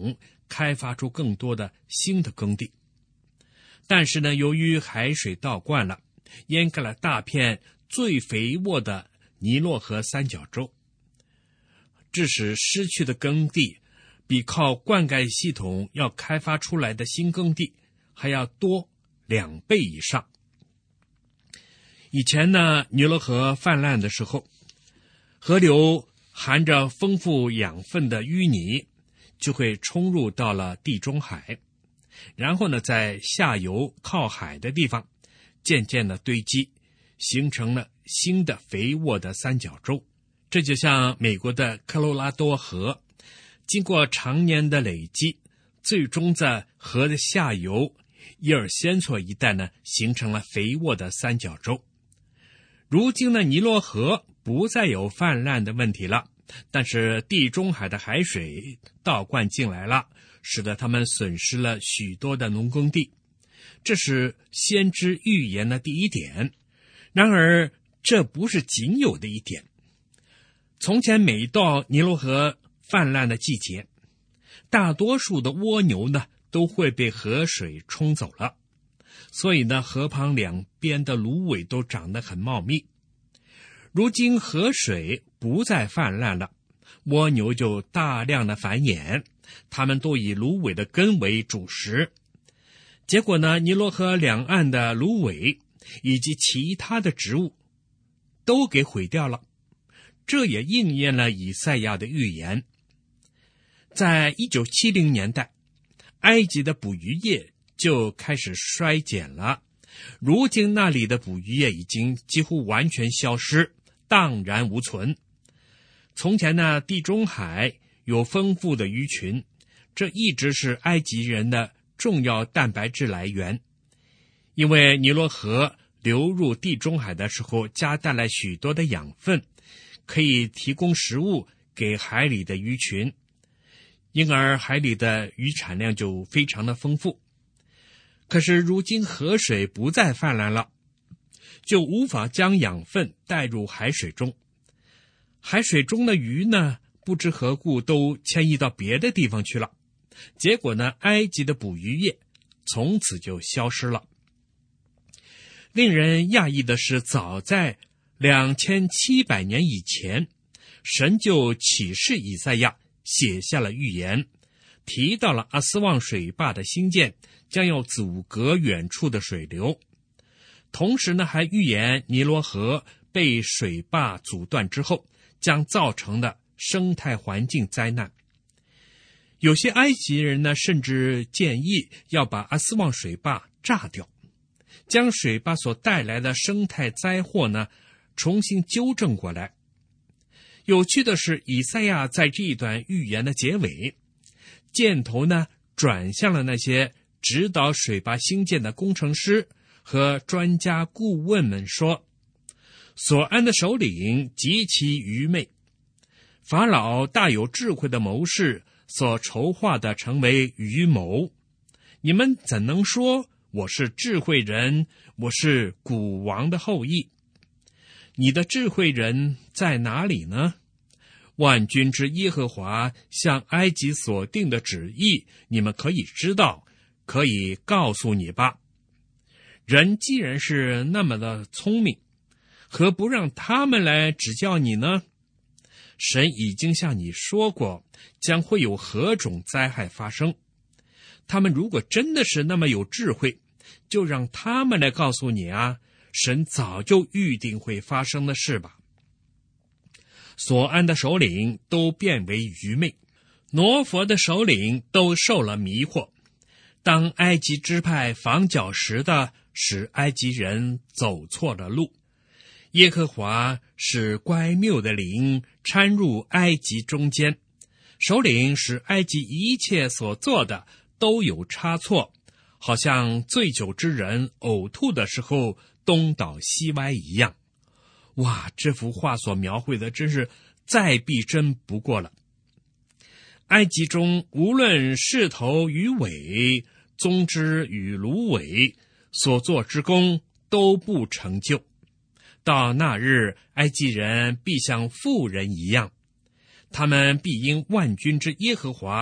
开发出更多的新的耕地。但是呢，由于海水倒灌了，淹盖了大片最肥沃的尼罗河三角洲，致使失去的耕地比靠灌溉系统要开发出来的新耕地还要多两倍以上。以前呢，尼罗河泛滥的时候，河流含着丰富养分的淤泥就会冲入到了地中海，然后呢，在下游靠海的地方渐渐的堆积，形成了新的肥沃的三角洲。这就像美国的科罗拉多河，经过常年的累积，最终在河的下游伊尔仙措一带呢，形成了肥沃的三角洲。如今的尼罗河不再有泛滥的问题了，但是地中海的海水倒灌进来了，使得他们损失了许多的农耕地。这是先知预言的第一点。然而这不是仅有的一点。从前每到尼罗河泛滥的季节，大多数的蜗牛呢都会被河水冲走了，所以呢，河旁两边的芦苇都长得很茂密。如今河水不再泛滥了，蜗牛就大量的繁衍，它们都以芦苇的根为主食。结果呢，尼罗河两岸的芦苇以及其他的植物都给毁掉了。这也应验了以赛亚的预言。在一九七零年代，埃及的捕鱼业就开始衰减了，如今那里的捕鱼业已经几乎完全消失，荡然无存。从前呢，地中海有丰富的鱼群，这一直是埃及人的重要蛋白质来源。因为尼罗河流入地中海的时候，夹带了许多的养分，可以提供食物给海里的鱼群，因而海里的鱼产量就非常的丰富。可是如今河水不再泛滥了，就无法将养分带入海水中。海水中的鱼呢，不知何故都迁移到别的地方去了。结果呢，埃及的捕鱼业从此就消失了。令人讶异的是，早在两千七百年以前，神就启示以赛亚，写下了预言，提到了阿斯旺水坝的兴建将要阻隔远处的水流。同时呢，还预言尼罗河被水坝阻断之后将造成的生态环境灾难。有些埃及人呢，甚至建议要把阿斯旺水坝炸掉，将水坝所带来的生态灾祸呢重新纠正过来。有趣的是，以赛亚在这一段预言的结尾，箭头呢转向了那些指导水坝兴建的工程师和专家顾问们说，所安的首领极其愚昧，法老大有智慧的谋士所筹划的成为愚谋。你们怎能说我是智慧人，我是古王的后裔？你的智慧人在哪里呢？万军之耶和华向埃及所定的旨意，你们可以知道，可以告诉你吧。人既然是那么的聪明，何不让他们来指教你呢？神已经向你说过，将会有何种灾害发生。他们如果真的是那么有智慧，就让他们来告诉你啊，神早就预定会发生的事吧。所安的首领都变为愚昧，挪佛的首领都受了迷惑。当埃及支派防脚石的，使埃及人走错了路。耶和华使乖谬的灵掺入埃及中间，首领使埃及一切所做的都有差错，好像醉酒之人呕吐的时候东倒西歪一样。哇，这幅画所描绘的真是再逼真不过了。埃及中无论势头与尾，宗枝与芦苇，所做之功都不成就。到那日，埃及人必像妇人一样，他们必因万军之耶和华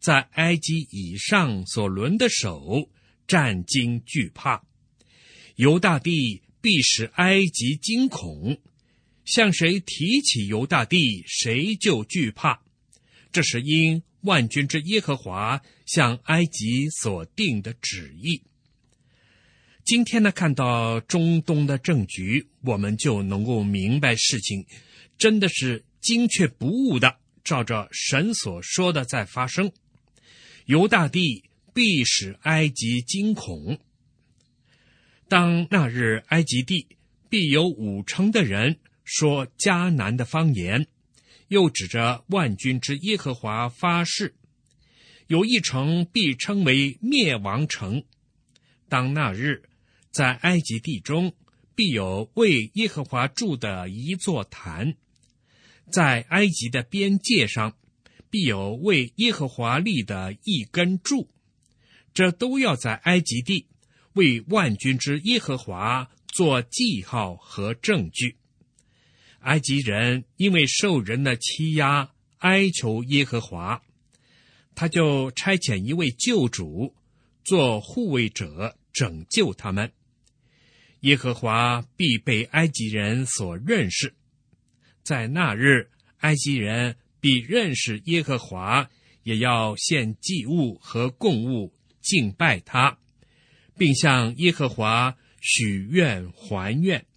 在埃及以上所轮的手战惊惧怕。犹大地必使埃及惊恐，向谁提起犹大地，谁就惧怕。这是因万军之耶和华向埃及所定的旨意。今天呢，看到中东的政局，我们就能够明白事情真的是精确不误的照着神所说的在发生。犹大地必使埃及惊恐。当那日，埃及地必有五成的人说迦南的方言，又指着万军之耶和华发誓，有一城必称为灭亡城。当那日，在埃及地中必有为耶和华筑的一座坛，在埃及的边界上必有为耶和华立的一根柱，这都要在埃及地为万军之耶和华做记号和证据。埃及人因为受人的欺压，哀求耶和华，他就差遣一位救主做护卫者，拯救他们。耶和华必被埃及人所认识，在那日，埃及人必认识耶和华，也要献祭物和供物敬拜他，并向耶和华许愿还愿。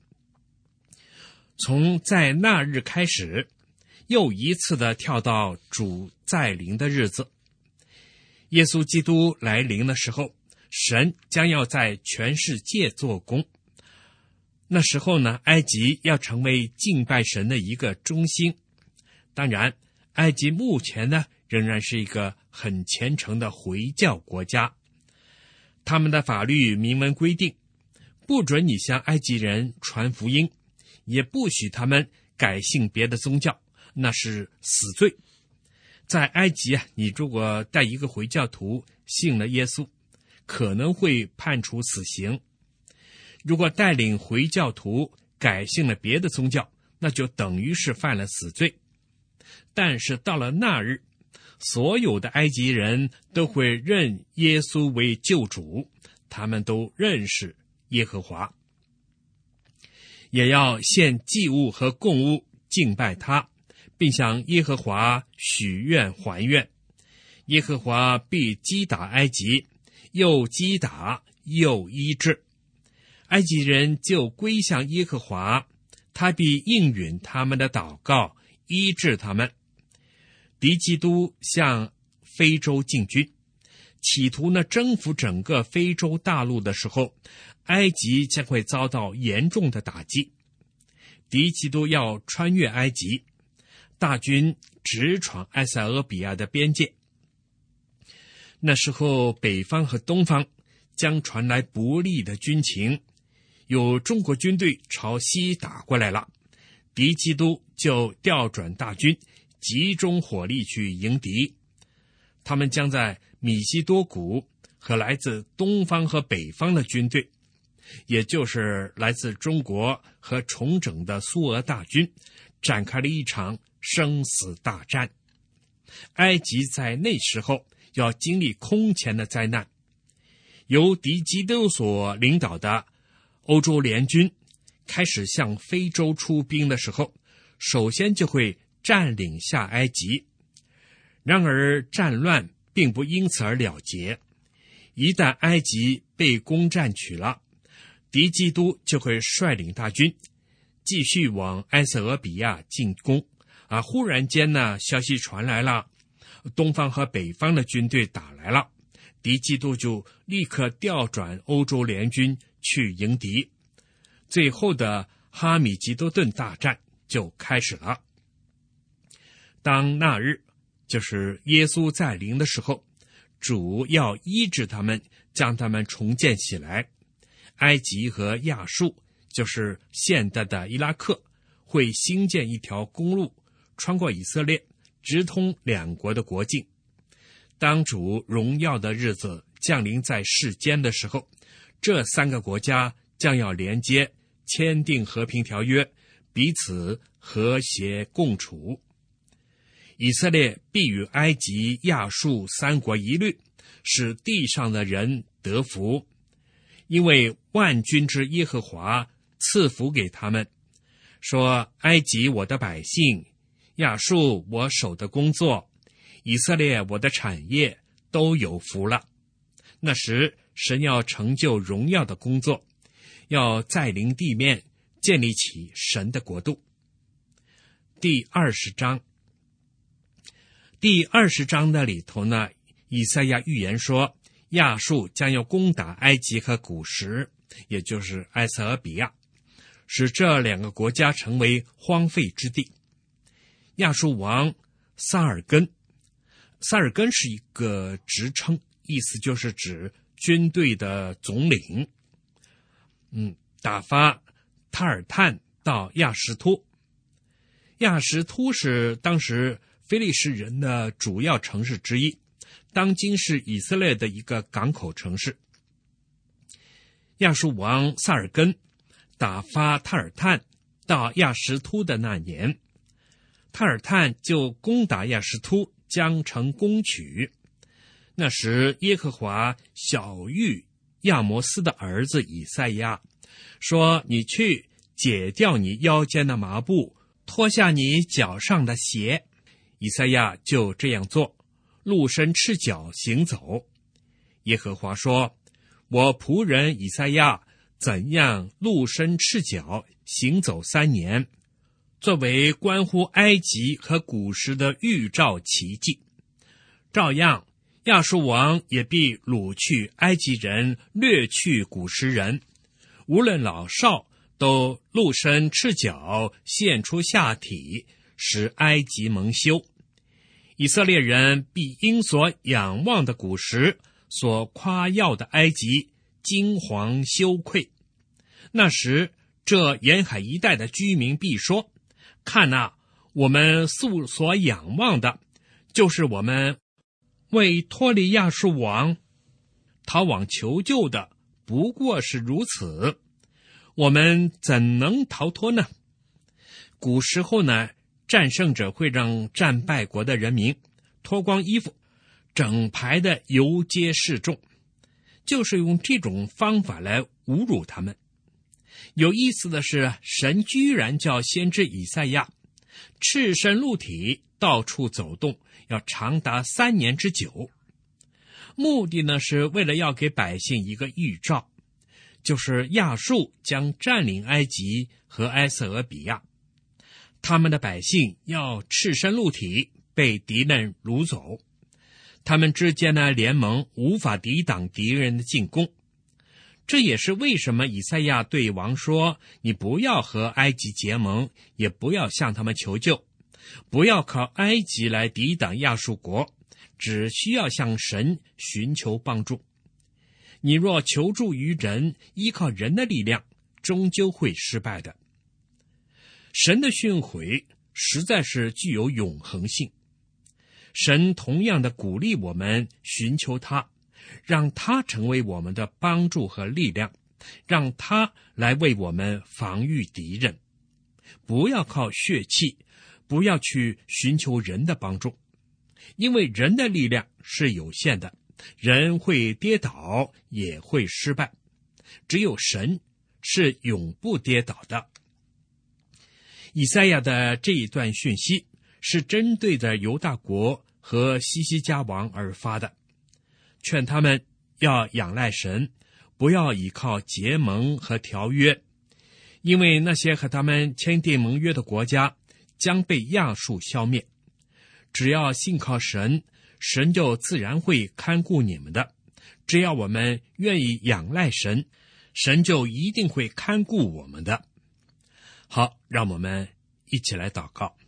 从在那日开始，又一次的跳到主再临的日子。耶稣基督来临的时候，神将要在全世界做工。那时候呢，埃及要成为敬拜神的一个中心。当然，埃及目前呢，仍然是一个很虔诚的回教国家。他们的法律明文规定，不准你向埃及人传福音，也不许他们改信别的宗教，那是死罪。在埃及啊，你如果带一个回教徒信了耶稣，可能会判处死刑。如果带领回教徒改信了别的宗教，那就等于是犯了死罪。但是到了那日，所有的埃及人都会认耶稣为救主，他们都认识耶和华，也要献祭物和供物敬拜他，并向耶和华许愿还愿。耶和华必击打埃及，又击打又医治，埃及人就归向耶和华，他必应允他们的祷告，医治他们。敌基督向非洲进军，企图呢征服整个非洲大陆的时候，埃及将会遭到严重的打击。敌基督要穿越埃及，大军直闯埃塞俄比亚的边界。那时候北方和东方将传来不利的军情，有中国军队朝西打过来了，敌基督就调转大军，集中火力去迎敌。他们将在米西多谷和来自东方和北方的军队，也就是来自中国和重整的苏俄大军，展开了一场生死大战。埃及在那时候要经历空前的灾难。由敌基督所领导的欧洲联军开始向非洲出兵的时候，首先就会占领下埃及。然而战乱并不因此而了结，一旦埃及被攻占取了，敌基督就会率领大军继续往埃塞俄比亚进攻。啊，忽然间呢，消息传来了，东方和北方的军队打来了，敌基督就立刻调转欧洲联军去迎敌。最后的哈米吉多顿大战就开始了。当那日，就是耶稣再临的时候，主要医治他们，将他们重建起来。埃及和亚述，就是现代的伊拉克，会兴建一条公路，穿过以色列，直通两国的国境。当主荣耀的日子降临在世间的时候，这三个国家将要连接，签订和平条约，彼此和谐共处。 以色列必与埃及、亚述三国一律，使地上的人得福，因为万军之耶和华赐福给他们，说埃及我的百姓，亚述我手的工作，以色列我的产业都有福了。那时神要成就荣耀的工作，要再临地面，建立起神的国度。第二十章，第二十章的里头呢，以赛亚预言说，亚述将要攻打埃及和古时，也就是埃塞俄比亚，使这两个国家成为荒废之地。亚述王撒尔根，撒尔根是一个职称，意思就是指军队的总领。嗯，打发塔尔探到亚实突。亚实突是当时非利士人的主要城市之一，当今是以色列的一个港口城市。亚述王撒尔根打发塔尔探到亚实突的那年，塔尔探就攻打亚实突，将城攻取。那时耶和华晓谕亚摩斯的儿子以赛亚，说你去解掉你腰间的麻布，脱下你脚上的鞋。以赛亚就这样做，露身赤脚行走。耶和华说，我仆人以赛亚怎样露身赤脚行走三年，作为关乎埃及和古时的预兆奇迹，照样亚述王也必掳去埃及人，掠去古时人，无论老少都露身赤脚，现出下体，使埃及蒙羞。以色列人必因所仰望的古时，所夸耀的埃及，惊惶羞愧。那时这沿海一带的居民必说，看哪，我们素所仰望的，就是我们为脱离亚述王逃往求救的，不过是如此，我们怎能逃脱呢？古时候呢，战胜者会让战败国的人民脱光衣服，整排的游街示众，就是用这种方法来侮辱他们。有意思的是，神居然叫先知以赛亚赤身露体到处走动，要长达三年之久。目的呢，是为了要给百姓一个预兆，就是亚述将占领埃及和埃塞俄比亚，他们的百姓要赤身露体被敌人掳走，他们之间的联盟无法抵挡敌人的进攻。这也是为什么以赛亚对王说，你不要和埃及结盟，也不要向他们求救，不要靠埃及来抵挡亚述国，只需要向神寻求帮助。你若求助于人，依靠人的力量，终究会失败的。神的训诲实在是具有永恒性，神同样的鼓励我们寻求他，让他成为我们的帮助和力量，让他来为我们防御敌人。不要靠血气，不要去寻求人的帮助，因为人的力量是有限的，人会跌倒，也会失败，只有神是永不跌倒的。以赛亚的这一段讯息是针对着犹大国和西西家王而发的，劝他们要仰赖神，不要依靠结盟和条约，因为那些和他们签订盟约的国家将被亚述消灭。只要信靠神，神就自然会看顾你们的。只要我们愿意仰赖神，神就一定会看顾我们的。好，让我们一起来祷告。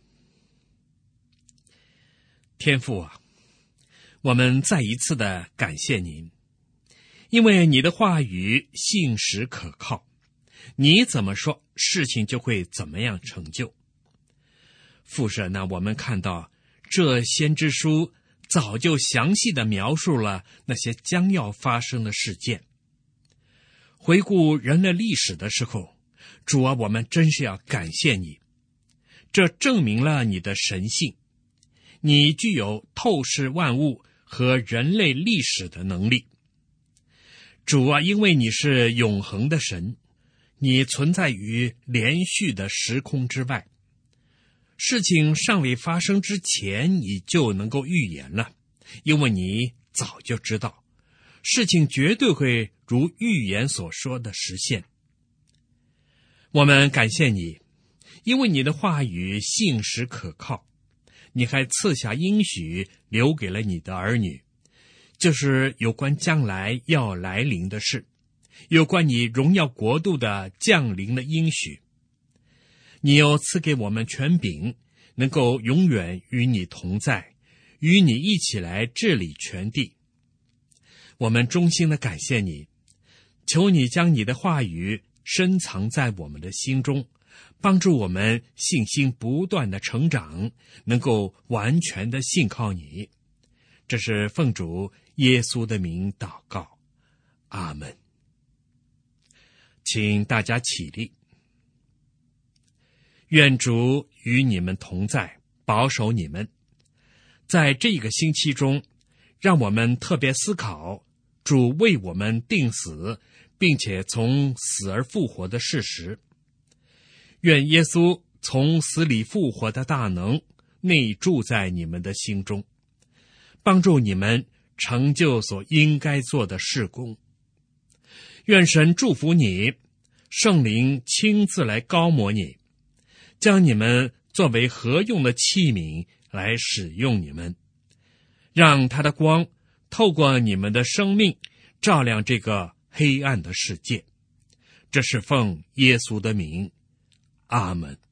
天父啊，我们再一次的感谢您，因为你的话语信实可靠，你怎么说，事情就会怎么样成就。父神呢，我们看到这先知书早就详细的描述了那些将要发生的事件。回顾人类历史的时候，主啊，我们真是要感谢你，这证明了你的神性。 你具有透视万物和人类历史的能力。主啊，因为你是永恒的神，你存在于连续的时空之外，事情尚未发生之前，你就能够预言了，因为你早就知道，事情绝对会如预言所说的实现。我们感谢你，因为你的话语信实可靠，你还赐下应许留给了你的儿女，就是有关将来要来临的事，有关你荣耀国度的降临的应许。你又赐给我们权柄，能够永远与你同在，与你一起来治理全地。我们衷心的感谢你，求你将你的话语深藏在我们的心中，帮助我们信心不断的成长，能够完全的信靠你。这是奉主耶稣的名祷告，阿们。请大家起立。愿主与你们同在，保守你们。在这个星期中，让我们特别思考主为我们定死，并且从死而复活的事实。愿耶稣从死里复活的大能内住在你们的心中，帮助你们成就所应该做的事工。愿神祝福你，圣灵亲自来膏抹你，将你们作为合用的器皿来使用你们，让他的光透过你们的生命照亮这个黑暗的世界。这是奉耶稣的名，阿们。